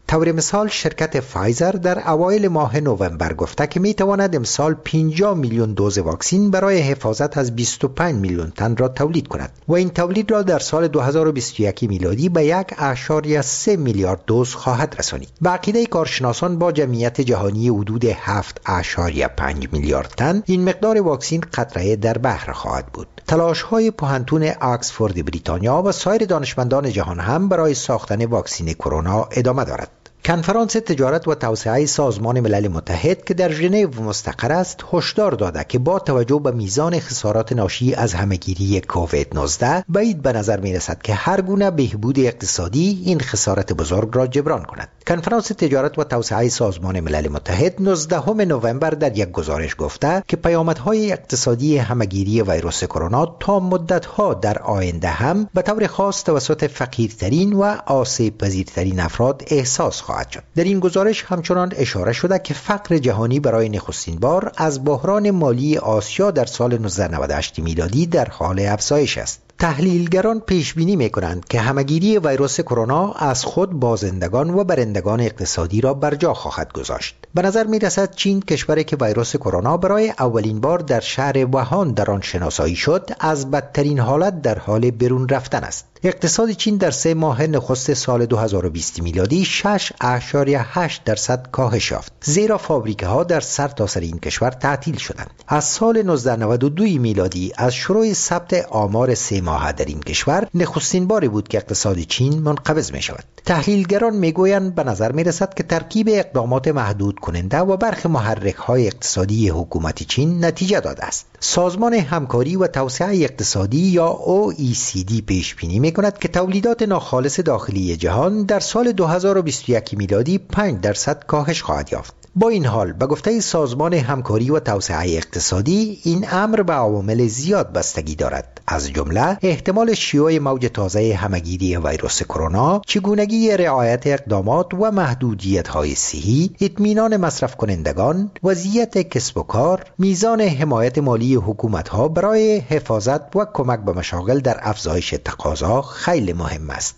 طور مثال شرکت فایزر در اوایل ماه نوامبر گفته که می تواند امسال پنجاه میلیون دوز واکسن برای حفاظت از بیست و پنج میلیون تن را تولید کند و این تولید را در سال دو هزار و بیست و یک میلادی به یک اشاریه سه میلیارد دوز خواهد رسانید. به عقیده کارشناسان با جمعیت جهانی حدود هفت اشاریه پنج میلیارد تن این مقدار واکسن قطره در بحر خواهد بود. تلاش‌های پوهنتون آکسفورد بریتانیا و سایر دانشمندان جهان هم برای ساختن واکسن کرونا ادامه دارد. کنفرانس تجارت و توسعه سازمان ملل متحد که در ژنو مستقر است هشدار داده که با توجه به میزان خسارات ناشی از همهگیری کووید نوزده بعید به نظر می رسد که هر گونه بهبود اقتصادی این خسارت بزرگ را جبران کند. کنفرانس تجارت و توسعه سازمان ملل متحد نوزدهم نوامبر در یک گزارش گفته که پیامدهای اقتصادی همهگیری ویروس کرونا تا مدتها در آینده هم به طور خاص توسط فقیرترین و آسیب پذیرترین افراد احساس خواهد شد. در این گزارش همچنان اشاره شده که فقر جهانی برای نخستین بار از بحران مالی آسیا در سال نوزده نود و هشت میلادی در حال افزایش است. تحلیلگران پیش بینی می‌کنند که همهگیری ویروس کرونا از خود بازندگان و برندگان اقتصادی را بر جا خواهد گذاشت. به نظر می‌رسد چین، کشوری که ویروس کرونا برای اولین بار در شهر ووهان در آن شناسایی شد، از بدترین حالت در حال برون رفتن است. اقتصاد چین در سه ماه نخست سال دو هزار و بیست میلادی شش اشاریه هشت درصد کاهش یافت، زیرا فابریکه‌ها در سرتاسر این کشور تعطیل شدند. از سال نوزده نود و دو میلادی، از شروع ثبت آمار سه ماه در این کشور، نخستین باری بود که اقتصاد چین منقبض می شود. تحلیلگران می گویند به نظر می رسد که ترکیب اقدامات محدود کننده و برخی محرک های اقتصادی حکومت چین نتیجه داده است. سازمان همکاری و توسعه اقتصادی یا او ای سی دی پیش بینی می کند که تولیدات ناخالص داخلی جهان در سال دو هزار و بیست و یک میلادی پنج درصد کاهش خواهد یافت. با این حال به گفته سازمان همکاری و توسعه اقتصادی این امر به عوامل زیاد بستگی دارد، از جمله احتمال شیوع موج تازه همهگیری ویروس کرونا، چگونگی رعایت اقدامات و محدودیت‌های صحی، اطمینان مصرف کنندگان، وضعیت کسب و کار، میزان حمایت مالی حکومت‌ها برای حفاظت و کمک به مشاغل در افزایش تقاضا خیلی مهم است.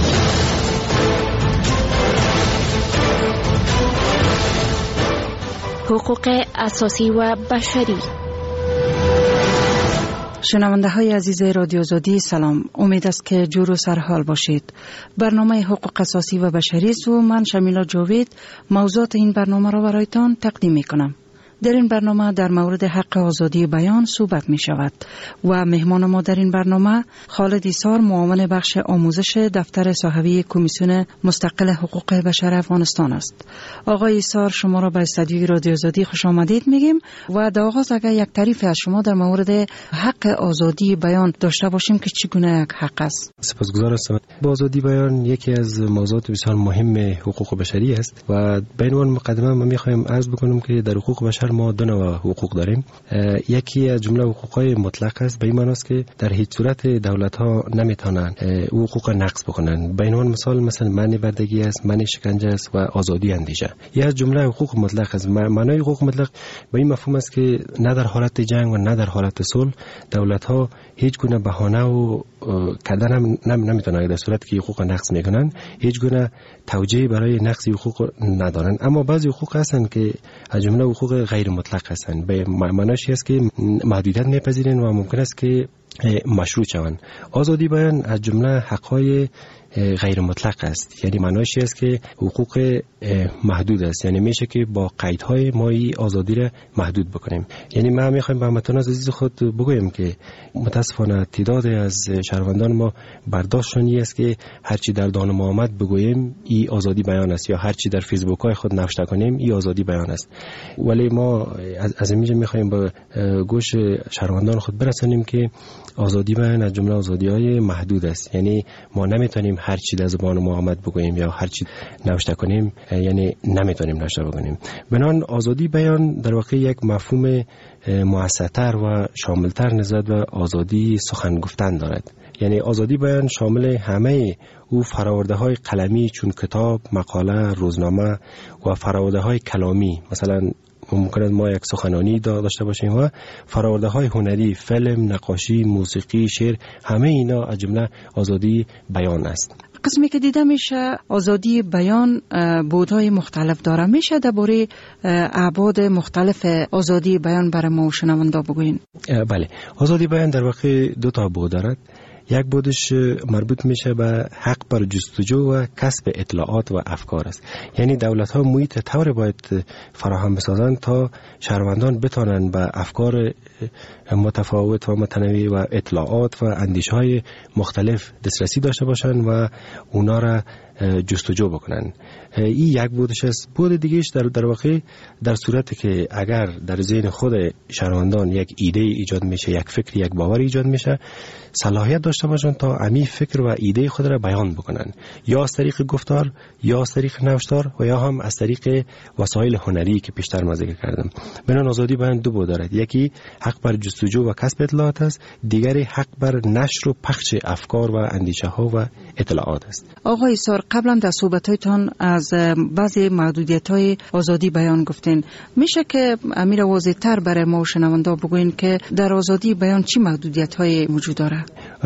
حقوق اساسی و بشری. شنونده های عزیز رادیو آزادی سلام، امید است که جور و سرحال باشید. برنامه حقوق اساسی و بشری است و من شمیلا جاوید موضوعات این برنامه را برایتان تقدیم می کنم. در این برنامه در مورد حق آزادی بیان صحبت می شود و مهمان ما در این برنامه خالد ایسار، معاون بخش آموزش دفتر صاحبی کمیسیون مستقل حقوق بشر افغانستان است. آقای ایسار، شما را به استودیوی رادیو آزادی خوش آمدید میگیم و در آغاز اگر یک تعریف از شما در مورد حق آزادی بیان داشته باشیم که چگونه یک حق است. سپاسگزار هستم. آزادی بیان یکی از موضوعات بسیار مهم حقوق بشری است و به عنوان مقدمه ما می‌خوایم عرض بکنم که در حقوق بشر ما دو نوع حقوق داریم. یکی از جمله حقوقهای مطلق است، به این معنی است که در هیچ صورت دولت‌ها نمیتونن حقوق نقض بکنن. به عنوان مثال مثلا منع بردگی است، منع شکنجه است و آزادی اندیشه. یه از جمله حقوق مطلق است. معنای حقوق مطلق به این مفهوم است که نه در حالت جنگ و نه در حالت صلح دولت‌ها هیچ گونه بهانه و کردن هم نمیتونن، در صورتی که حقوق نقض میکنن هیچ گونه توجیه برای نقض حقوق ندارن. اما بعضی حقوق هستن که از جمله حقوق غیر مطلق هستن، به معناش است که محدودیت میپذیرن و ممکن است که مشروط شوند. آزادی بیان از جمله حقهای غیر مطلق است، یعنی معناش است که حقوق محدود است، یعنی میشه که با قیدهای مایی آزادی را محدود بکنیم. یعنی ما میخوایم به هموطنان عزیز خود بگویم که متاسفانه تعداد از شهروندان ما برداشتشون است که هرچی در دان ما آمد بگوییم ای آزادی بیان است، یا هرچی در فیسبوک های خود نوشته کنیم ای آزادی بیان است. ولی ما از از اینجا میخوایم به گوش شهروندان خود برسانیم که آزادی بیان از جمله آزادی‌های محدود است، یعنی ما نمیتونیم هر چی در زبان ما آمد بگوییم یا هر چی نوشته کنیم، یعنی نمیتونیم نوشته بکنیم. بنان آزادی بیان در واقع یک مفهوم موسع‌تر و شاملتر نسبت به آزادی سخن گفتن دارد. یعنی آزادی بیان شامل همه او فراورده‌های قلمی چون کتاب، مقاله، روزنامه و فراورده‌های کلامی، مثلا ممکن است ما یک سخنرانی داشته باشیم و فراورده‌های هنری، فیلم، نقاشی، موسیقی، شعر، همه اینا از جمله آزادی بیان است. قسمی که دیده میشه آزادی بیان بودهای مختلف داره. میشه درباره ابعاد مختلف آزادی بیان برای ما شنوندا بگوین؟ بله، آزادی بیان در واقع دو تا بود دارد. یک بودش مربوط میشه به حق بر جستجو و کسب اطلاعات و افکار است. یعنی دولت ها محیط طور باید فراهم بسازند تا شهروندان بتانند به افکار متفاوت و متنوع و اطلاعات و اندیشه های مختلف دسترسی داشته باشند و اونا را جستجو بکنن. این یک بودش است. بود دیگهش در در واقع در صورتی که اگر در ذهن خود شهروندان یک ایده ایجاد میشه، یک فکر، یک باور ایجاد میشه، صلاحیت داشته باشن تا امی فکر و ایده خود را بیان بکنن، یا از طریق گفتار یا از طریق نوشتار و یا هم از طریق وسایل هنری که پیشتر ما ذکر کردم. بنابراین آزادی بیان دو بود دارد. یکی حق بر جستجو و کسب اطلاعات است، دیگری حق بر نشر و پخش افکار و اندیشه ها و اطلاعات است. آقای ایثار، قبلا در صحبت‌هایتان از بعضی محدودیت‌های آزادی بیان گفتین. میشه که امیر واضح‌تر برای ما شنوندا بگوین که در آزادی بیان چی محدودیت‌های موجود داره؟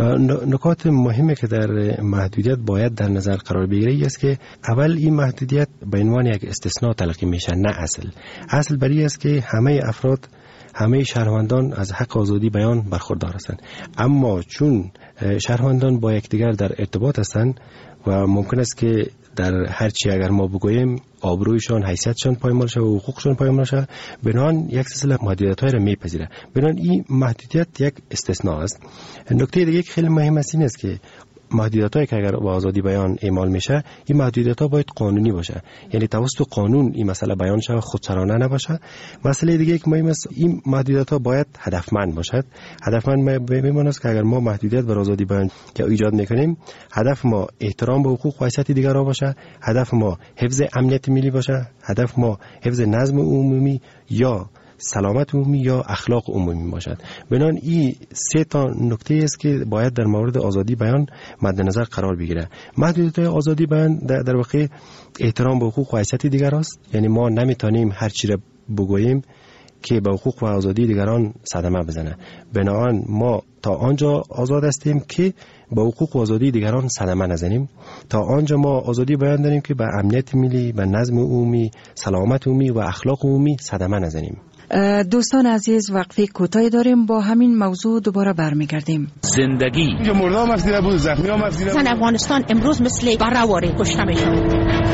نکات مهمی که در محدودیت باید در نظر قرار بگیره است که اول این محدودیت به عنوان یک استثناء تلقی میشه، نه اصل. اصل برای است که همه افراد، همه شهروندان از حق آزادی بیان برخوردار هستند. اما چون شهروندان با یکدیگر در ارتباط هستند و ممکن است که در هر چی اگر ما بگوییم آبرویشان، حیثیتشان پایمال شود و حقوقشان پایمال شود، بنان یک سلسله محدودیت‌های را میپذیره. بنان این محدودیت یک استثناء است. نکته دیگه که خیلی مهم است این است که محدودیت‌هایی که اگر با آزادی بیان اعمال میشه، این محدودیت‌ها باید قانونی باشه، یعنی توسط قانون این مسئله بیان شود، خودسرانه نباشه. مسئله دیگه که مهم است، این محدودیت‌ها باید هدفمند باشد. هدفمند میمونه که اگر ما محدودیت بر آزادی بیان که ایجاد میکنیم، هدف ما احترام به حقوق و حیثیت دیگران باشه، هدف ما حفظ امنیت ملی باشه، هدف ما حفظ نظم عمومی یا سلامت عمومی یا اخلاق عمومی باشد. بنان این سه تا نکته است که باید در مورد آزادی بیان مد نظر قرار بگیره. محدودیت آزادی بیان در, در واقع احترام به حقوق و حیثیت دیگر است. یعنی ما نمیتونیم هر چی را بگوییم که به حقوق و آزادی دیگران صدمه بزنه. بنابراین ما تا آنجا آزاد هستیم که به حقوق و آزادی دیگران صدمه نزنیم، تا آنجا ما آزادی بیان داریم که به امنیت ملی، به نظم عمومی، سلامت عمومی و اخلاق عمومی صدمه نزنیم. دوستان عزیز، وقفه کوتاهی داریم، با همین موضوع دوباره برمیگردیم. زندگی مردم افزیده بود، زخمی هم افزیده بود. زن افغانستان امروز مثل برآواره کشته میشن.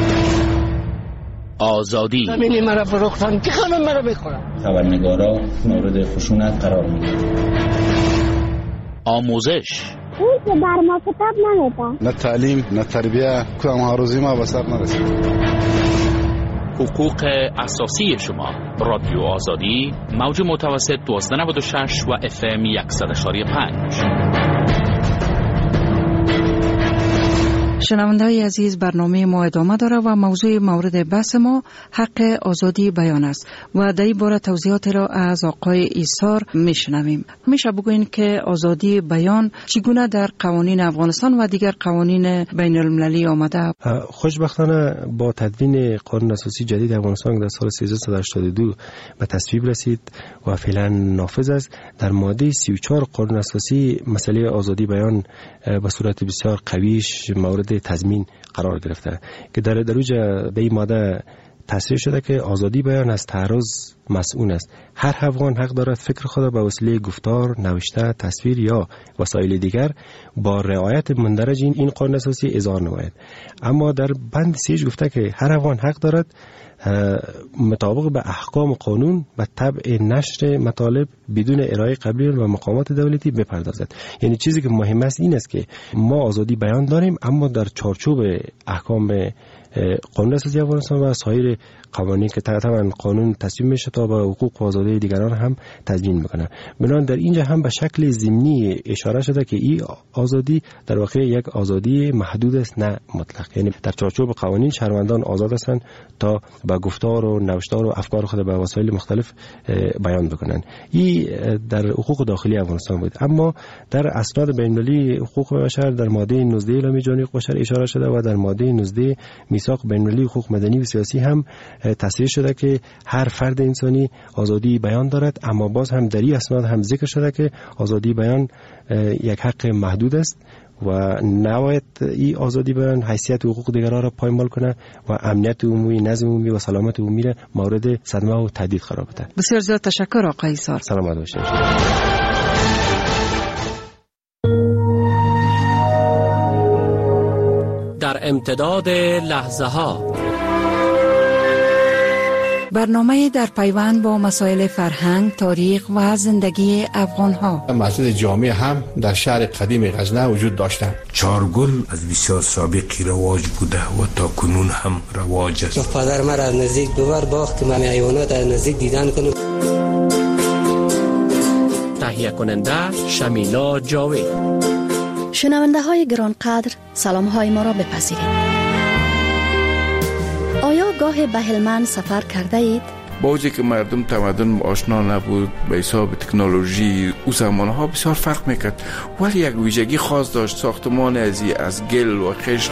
آزادی زمین مرا فروختن، که خانم مرا بخورن. خبرنگارا مورد خشونت قرار میگیرند. آموزش اون که بر ما کتاب نمیده. نه تعلیم، نه تربیه، کدام هاروزی ما به سر نرسید. حقوق اساسی شما. رادیو آزادی، موج متوسط دوازده نود و شش و اف ام صد و شش و پنج. شنونده‌های عزیز، برنامه ما ادامه داره و موضوع مورد بحث ما حق آزادی بیان است و در این باره توضیحات را از آقای ایثار میشنویم. میشه بگوین که آزادی بیان چگونه در قوانین افغانستان و دیگر قوانین بین المللی آمده؟ خوشبختانه با تدوین قانون اساسی جدید افغانستان در سال سیزده هشتاد و دو به تصویب رسید و فعلا نافذ است. در ماده سی و چهار قانون اساسی مسئله آزادی بیان به صورت بسیار قویش مورد تضمین قرار گرفته که در دروج به این ماده تصریح شده که آزادی بیان از تعرض مسئول است. هر افغان حق دارد فکر خود به وسیله گفتار، نوشته، تصویر یا وسایل دیگر با رعایت مندرج این قانون اساسی اظهار نماید. اما در بند سیش گفته که هر افغان حق دارد مطابق به احکام قانون به طبع نشر مطالب بدون ارائه قبلیون و مقامات دولتی بپردازد. یعنی چیزی که مهم است این است که ما آزادی بیان داریم، اما در چارچوب احکام قانون اساسی افغانستان و سایر قوانین که طبعا قانون تصویب میشه تا به حقوق و آزادی دیگران هم تضمین میکنه. بنابراین در اینجا هم به شکل ضمنی اشاره شده که این آزادی در واقع یک آزادی محدود است، نه مطلق. یعنی در چارچوب قوانین شهروندان آزاد هستند تا با گفتار و نوشتار و افکار خود به وسایل مختلف بیان بکنن. این در حقوق داخلی افغانستان بود. اما در اسناد بین‌المللی حقوق بشر در ماده نوزده اعلامیه جهانی حقوق بشر اشاره شده و در ماده نوزده میثاق بین‌المللی حقوق مدنی و سیاسی هم تصریح شده که هر فرد انسانی آزادی بیان دارد. اما باز هم در این اسناد هم ذکر شده که آزادی بیان یک حق محدود است و نباید این آزادی بیان حیثیت و حقوق دیگران را پایمال کنه و امنیت عمومی، نظم عمومی و سلامت عمومی را مورد صدمه و تهدید قرار بده. بسیار زیاد تشکر آقای ایثار. سلامت باشید. در امتداد لحظه ها برنامه در پیوند با مسائل فرهنگ، تاریخ و زندگی افغان ها. مسجد جامع هم در شهر قدیم غزنه وجود داشته. چارگل از بسیار سابقی رواج بوده و تا کنون هم رواج است. پدر مرا از نزدیک ببر باخت من حیوانات از نزدیک دیدن کنم. تهیه کننده شمیلا جاوید. شنونده های گرانقدر، سلام های ما را بپذیرید. آیا گاه به هلمند سفر کرده اید؟ با وجودی که مردم تمدن آشنا نبود به حساب تکنولوژی او زمانها بسیار فرق میکرد، ولی یک ویژگی خاص داشت. ساختمان ازی از گل و خشت.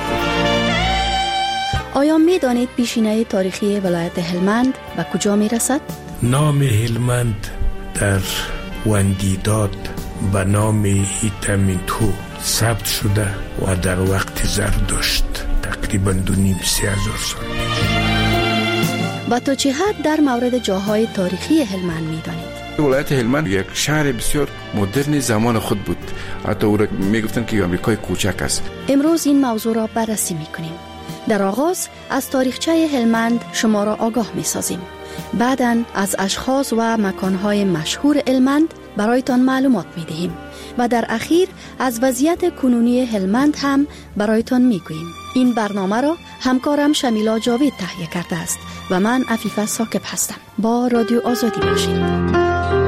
آیا می دانید پیشینه تاریخی ولایت هلمند به کجا می رسد؟ نام هلمند در وندیداد به نام هیتامینتو ثبت شده و در وقت زردشت تقریباً دو نیم سه هزار سال پیش. و تا چه حد در مورد جاهای تاریخی هلمند می دانید؟ ولایت هلمند یک شهر بسیار مدرن زمان خود بود. حتی او را می گفتن که آمریکای کوچک است. امروز این موضوع را بررسی می کنیم. در آغاز از تاریخچه هلمند شما را آگاه می سازیم. بعداً از اشخاص و مکانهای مشهور هلمند برایتان معلومات می دهیم و در اخیر از وضعیت کنونی هلمند هم برایتان می گوییم. این برنامه را همکارم شمیلا جاوید تهیه کرده است و من عفیفه ساکب هستم. با رادیو آزادی باشید.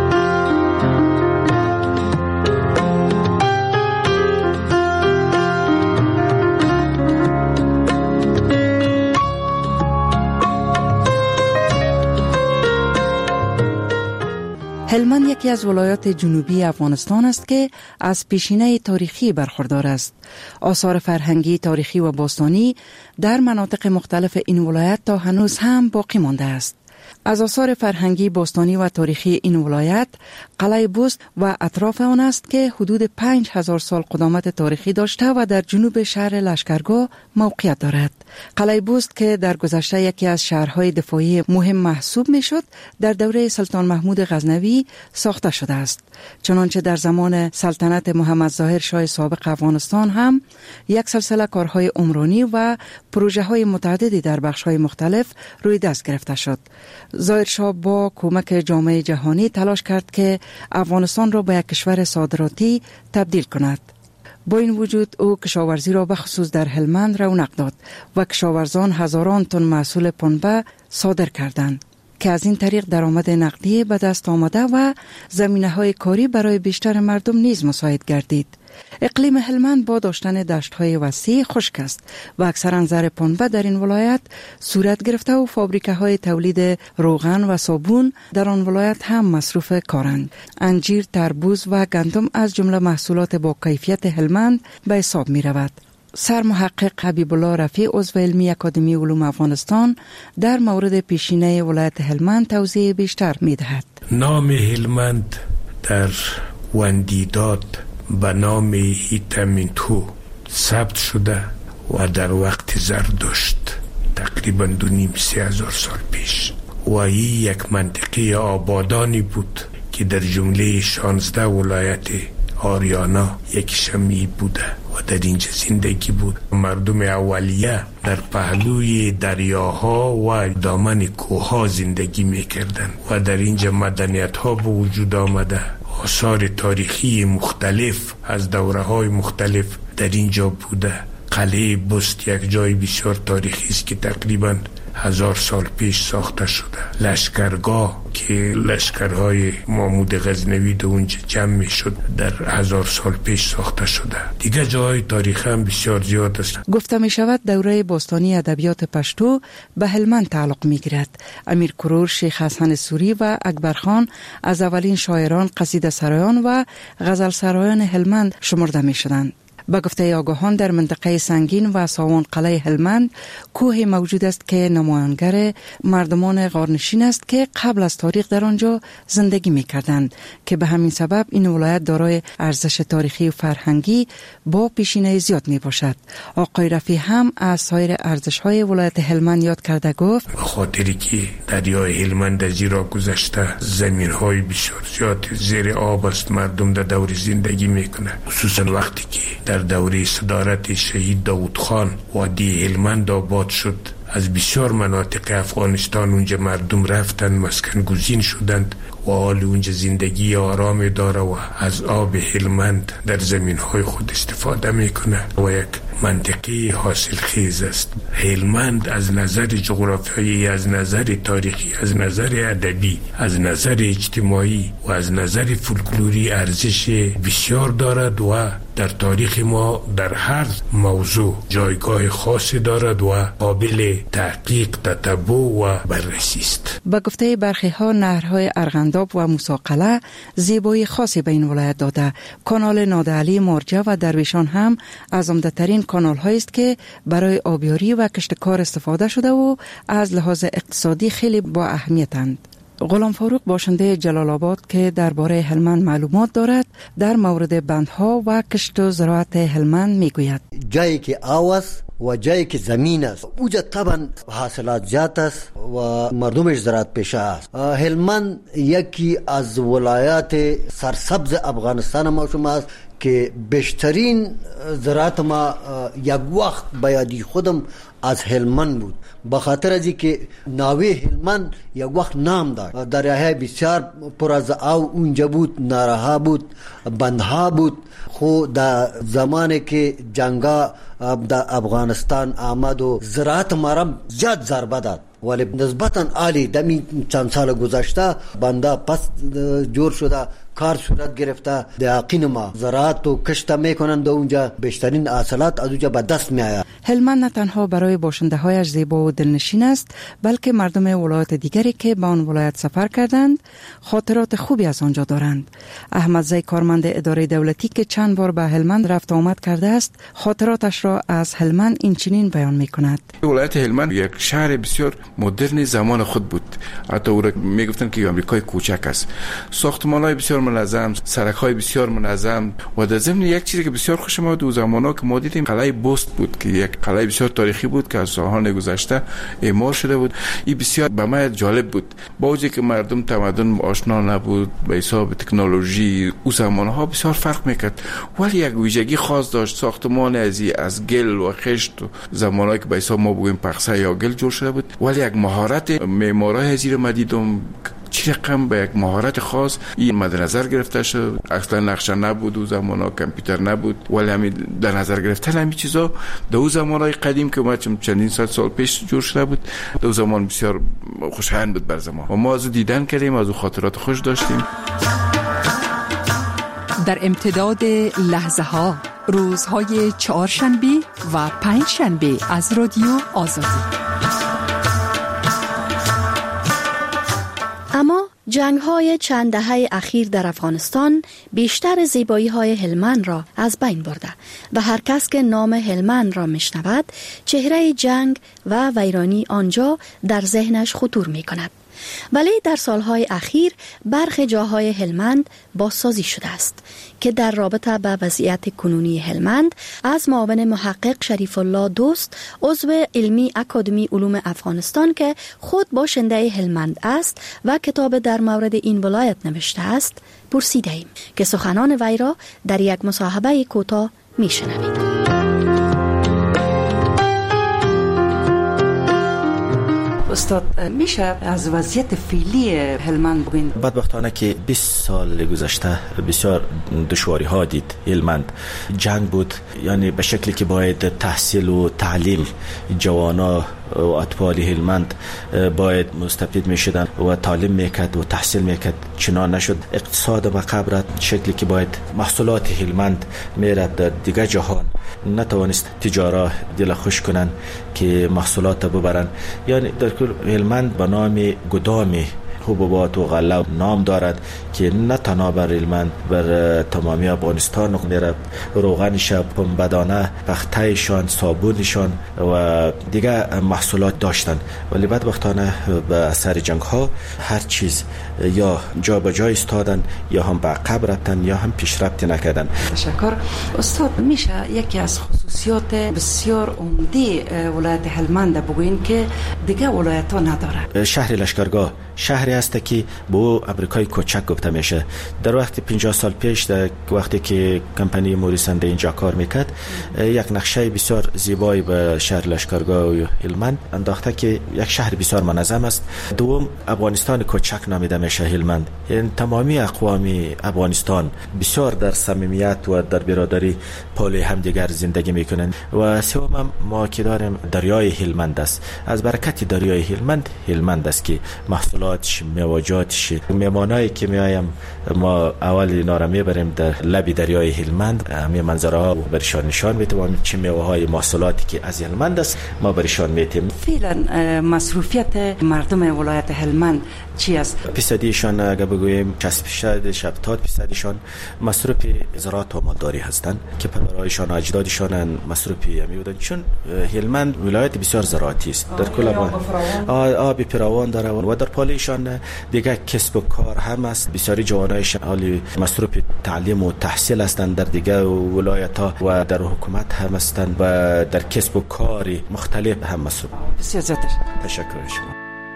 هلمند یکی از ولایات جنوبی افغانستان است که از پیشینه تاریخی برخوردار است. آثار فرهنگی، تاریخی و باستانی در مناطق مختلف این ولایت تا هنوز هم باقی مانده است. از آثار فرهنگی، باستانی و تاریخی این ولایت قلعه بست و اطراف آن است که حدود پنج هزار سال قدامت تاریخی داشته و در جنوب شهر لشکرگاه موقعیت دارد. قلعه بست که در گذشته یکی از شهرهای دفاعی مهم محسوب می شد، در دوره سلطان محمود غزنوی ساخته شده است. چنانچه در زمان سلطنت محمد ظاهر شاه سابق افغانستان هم یک سلسله کارهای عمرانی و پروژه های متعددی در بخش های مختلف روی دست گرفته شد. ظاهر شاه با کمک جامعه جهانی تلاش کرد که افغانستان را به یک کشور صادراتی تبدیل کند. با این وجود او کشاورزی را به خصوص در هلمند رونق داد و کشاورزان هزاران تن محصول پنبه صادر کردند که از این طریق درآمد نقدی به دست آمده و زمینه‌های کاری برای بیشتر مردم نیز مساعد گردید. اقلیم هلمند با داشتن دشت‌های وسیع خشک است و اکثرا زر پنبه در این ولایت صورت گرفته و فابریکه‌های تولید روغن و صابون در آن ولایت هم مصروف کارند. انجیر، تربوز و گندم از جمله محصولات با کیفیت هلمند به حساب می رود. سرمحقق حبیب الله رفیع عضو علمی اکادمی علوم افغانستان در مورد پیشینه ولایت هلمند توضیح بیشتر می دهد. نام هلمند در وندیداد به نام هیتامینتو ثبت شده و در وقت زردشت تقریبا دو نیم سه هزار سال پیش و این یک منطقه آبادانی بود که در جمله شانزده ولایت آریانا یک شمی بوده و در اینجا زندگی بود. مردم اولیه در پهلوی دریاها و دامن کوهها زندگی میکردند و در اینجا مدنیت ها به وجود آمده. آثار تاریخی مختلف از دوره‌های مختلف در اینجا بوده. قلعه بست یک جای بسیار تاریخی است که تقریباً هزار سال پیش ساخته شده. لشکرگاه که لشکرهای محمود غزنوی در اونجا جمع می شد در هزار سال پیش ساخته شده. دیگه جای تاریخی هم بسیار زیاد است. گفته می شود دوره باستانی ادبیات پشتو به هلمند تعلق می گیرد. امیر کرور، شیخ حسن سوری و اکبر خان از اولین شاعران، قصیده سرایان و غزل سرایان هلمند شمرده می شدند. به گفته آگاهان در منطقه سنگین و ساوان قلعه هلمند کوه موجود است که نمایانگر مردمان غارنشین است که قبل از تاریخ در آنجا زندگی می کردند که به همین سبب این ولایت دارای ارزش تاریخی و فرهنگی با پیشینه زیاد می باشد. آقای رفیع هم از سایر ارزش های ولایت هلمند یاد کرده گفت به خاطری که دریای هلمند از زیرا گذشته زمین های بسیار زیاد زیر آب است، مردم در دور زندگی میکنه، خصوصا وقتی که در دوره صدارت شهید داود خان وادی هلمند آباد شد. از بسیار مناطق افغانستان اونجا مردم رفتن، مسکن گزین شدند و حال اونجا زندگی آرام داره و از آب هلمند در زمین های خود استفاده میکنه و یک منطقه حاصل خیز است. هلمند از نظر جغرافیایی، از نظر تاریخی، از نظر ادبی، از نظر اجتماعی و از نظر فولکلوری ارزش بسیار دارد و در تاریخ ما در هر موضوع جایگاه خاصی دارد و قابل تحقیق، تتبع و بررسی است. با گفته برخی ها نهرهای ارغنداب و موسی زیبایی خاصی به این ولایت داده. کانال نادعلی، مارجه و درویشان هم از عمده‌ترین کانال هایی است که برای آبیاری و کشتکار استفاده شده و از لحاظ اقتصادی خیلی با اهمیتند. غلام فاروق باشنده جلال آباد که درباره هلمند معلومات دارد در مورد بندها و کشت و زراعت هلمند میگوید جایی که آب است و جایی که زمین است اوجا طبعا حاصلات زیاد است و مردمش زراعت پیشه است. هلمند یکی از ولایات سرسبز افغانستان ما شما است که بیشترین زراعت ما یک وقت بیادی خودم از هلمند بود، به خاطر از که ناوی هلمند یک وقت نام داشت. دریاهای بسیار پر از آب اونجا بود، نهرها بود، بندها بود. خو در زمانی که جنگا در افغانستان آمد و زراعت مرم زیاد ضربه داد، ولی نسبتاً عالی دمی چند سال گذشته بنده پس جور شده، کار صورت گرفته. دقیقین ما زراعت و کشت میکنند و اونجا بیشترین حاصلات از اونجا به دست می آید. هلمند نه تنها برای باشنده هایش زیبا و دلنشین است، بلکه مردم ولایت دیگری که به آن ولایت سفر کردند خاطرات خوبی از آنجا دارند. احمد زی کارمند اداره دولتی که چند بار به هلمند رفت آمد کرده است، خاطراتش را از هلمند این چنین بیان می کند. ولایت هلمند یک شهر بسیار مدرن زمان خود بود. حتی او را میگفتن که آمریکای کوچک است. ساختمان‌های بسیار منظم، سرک‌های بسیار منظم و در ضمن یک چیزی که بسیار خوشم آمد دو زمانا که ما دیدیم قلعه بست بود که یک قلعه بسیار تاریخی بود که از سال‌های گذشته اعمار شده بود. این بسیار به من جالب بود. با وجودی که مردم تمدن آشنا نبود به حساب تکنولوژی او زمانها بسیار فرق میکرد، ولی یک ویژگی خاص داشت. ساختمان ازی از گل و خشت و زمانهایی که به حساب ما بگویم پخسه یا گل جور شده بود، ولی یک مهارت معمارای ازی رو مدیدم چی رقم به یک مهارت خاص این مد نظر گرفته شد. اصلا نقشه نبود، او زمانا کامپیوتر نبود، ولی همین در نظر گرفتن همین چیزا در او زمانهای قدیم که ما چندین صد سال پیش جور شده بود، در او زمان بسیار خوشایند بود بر زمان و ما از دیدن کردیم، از او خاطرات خوش داشتیم. در امتداد لحظه ها، روزهای چهارشنبه و پنج شنبه از رادیو آزادی. اما جنگ های چند دهه اخیر در افغانستان بیشتر زیبایی های هلمند را از بین برده و هر کس که نام هلمند را میشنود چهره جنگ و ویرانی آنجا در ذهنش خطور می کند. ولی در سالهای اخیر برخی جاهای هلمند بازسازی شده است که در رابطه با وضعیت کنونی هلمند از معاون محقق شریف الله دوست، عضو علمی اکادمی علوم افغانستان که خود باشنده هلمند است و کتاب در مورد این ولایت نوشته است، پرسیده ایم که سخنان وی را در یک مصاحبه کوتاه میشنوید. استاد، میشه از وضعیت فعلی هلمند بگین؟ بدبختانه که بیست سال گذشته بسیار دشواری ها دید هلمند. جنگ بود، یعنی به شکلی که باید تحصیل و تعلیم جوانا و اطفال هلمند باید مستفید می شدن و تعلیم میکرد و تحصیل میکرد، چنان نشد. اقتصاد و قبرت شکلی که باید محصولات هلمند میرد در دیگر جهان نتوانست تجارا دل خوش کنن که محصولات ببرن. یعنی در کل هلمند به نام گدام حبوبات و غله نام دارد که نه تنها بر هلمند بر تمامی افغانستان میره. روغنش، پنبه‌دانه، پختهشان، صابونشان و دیگه محصولات داشتن، ولی بدبختانه به اثر جنگ ها هر چیز یا جا به جا ایستادن یا هم به عقب رفتن یا هم پیشرفت نکردن. تشکر. استاد، میشه یکی از خصوصیات بسیار عمده ولایت هلمند بگوین که دیگه ولایت ها نداره؟ شهر لشکرگاه شهری است که با امریکای کوچک گفته میشه. در وقت پنجاه سال پیش، در وقتی که کمپانی موریسن اینجا کار میکرد، یک نقشه بسیار زیبایی به شهر لشکرگاه و هلمند انداخته که یک شهر بسیار منظم است. دوم، افغانستان کوچک نامیده میشه هلمند. این تمامی اقوام افغانستان بسیار در صمیمیت و در برادری پای همدیگر زندگی میکنند. و سوم، ما که داریم دریای هلمند است. از برکت دریای هلمند هلمند است که محصولاتش، میوه‌جاتش، میمانایی که میایم ما اول اینا را میبریم در لب دریای هلمند، همین منظره ها برشان نشان میتوانیم چه میوه های محصولاتی که از هلمند است ما برشان میتیم. فعلا مصروفیت مردم ولایت هلمند چی است؟ فیصدیشان اگه بگوییم شصت فیصد، هفتاد فیصدشان مصروف زراعت و مالداری هستند که پدرایشان و اجدادشان مصروف می بودند، چون هلمند ولایت بسیار زراعتی است. در کل آب فراوان داره و در پالیشان دیگه کسب و کار هم است. بسیاری جوانایشان حالی مصروف تعلیم و تحصیل هستند در دیگه ولایت ها و در حکومت هم هستند و در کسب و کار مختلف هم مصروف. بسیار زیاد تشکر شما.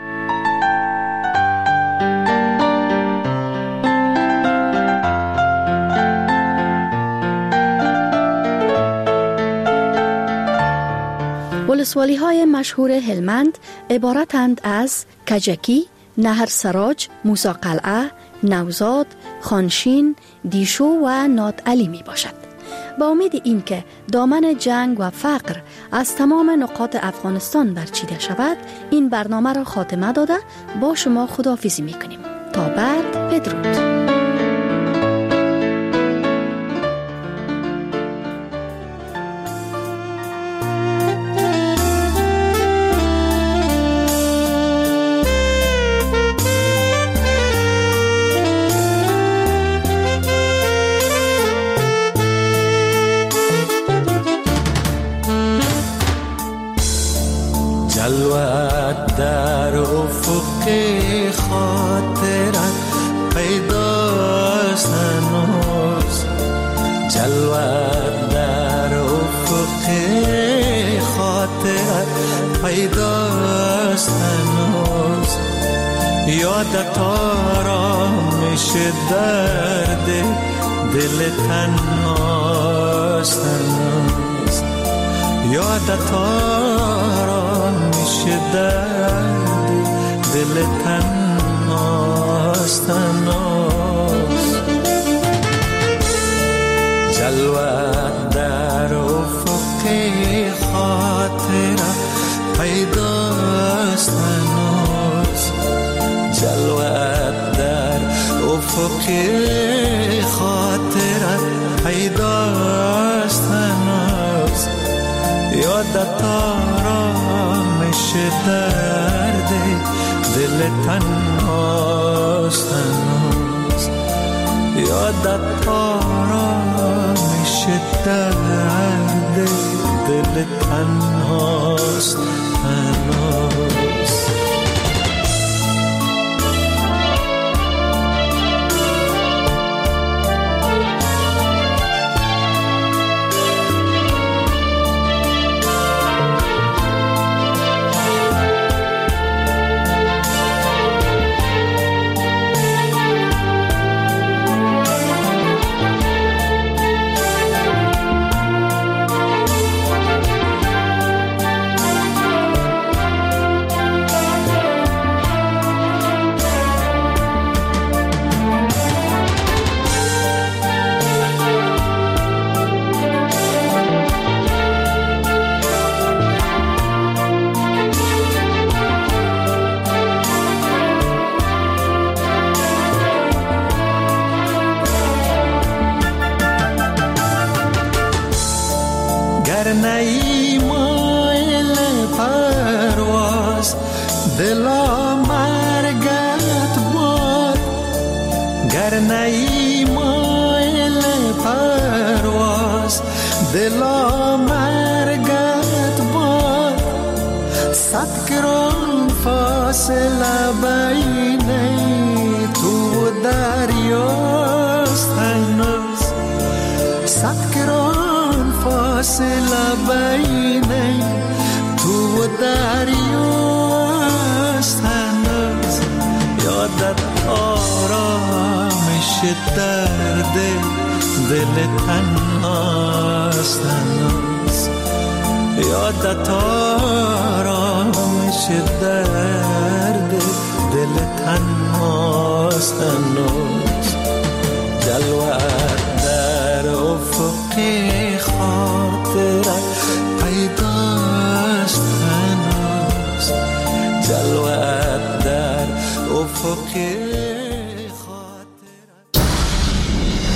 ولسوالی های مشهور هلمند عبارتند از کجکی، نهر سراج، موسی قلعه، نوزاد، خانشین، دیشو و نادعلی می باشد. با امید این که دامن جنگ و فقر از تمام نقاط افغانستان برچیده شود، این برنامه را خاتمه داده با شما خداحافظی می کنیم. تا بعد، بدرود. جلوت در افق خاطرت پیداست هنوز، جلوت در افق خاطرت پیداست هنوز، یادت آرامش درد دل تنهاست هنوز، یادت آرامش درد دل تنهاست هنوز، جلوت در افق خاطرت پیداست هنوز، جلوت در افق خاطرت پیداست هنوز، یادت آرامش درد دل تنهاست هنوز، یادت آرامش درد دل تنهاست هنوز. نئی مایل پرواز دلا مرگت دلا مرگت باد صد گران فاصله بین تو دریاست هنوز صد گران فاصله بین تو دریاست هنوز یادت آرامش درد دل تنهاست هنوز یادت آرامش درد دل تنهاست هنوز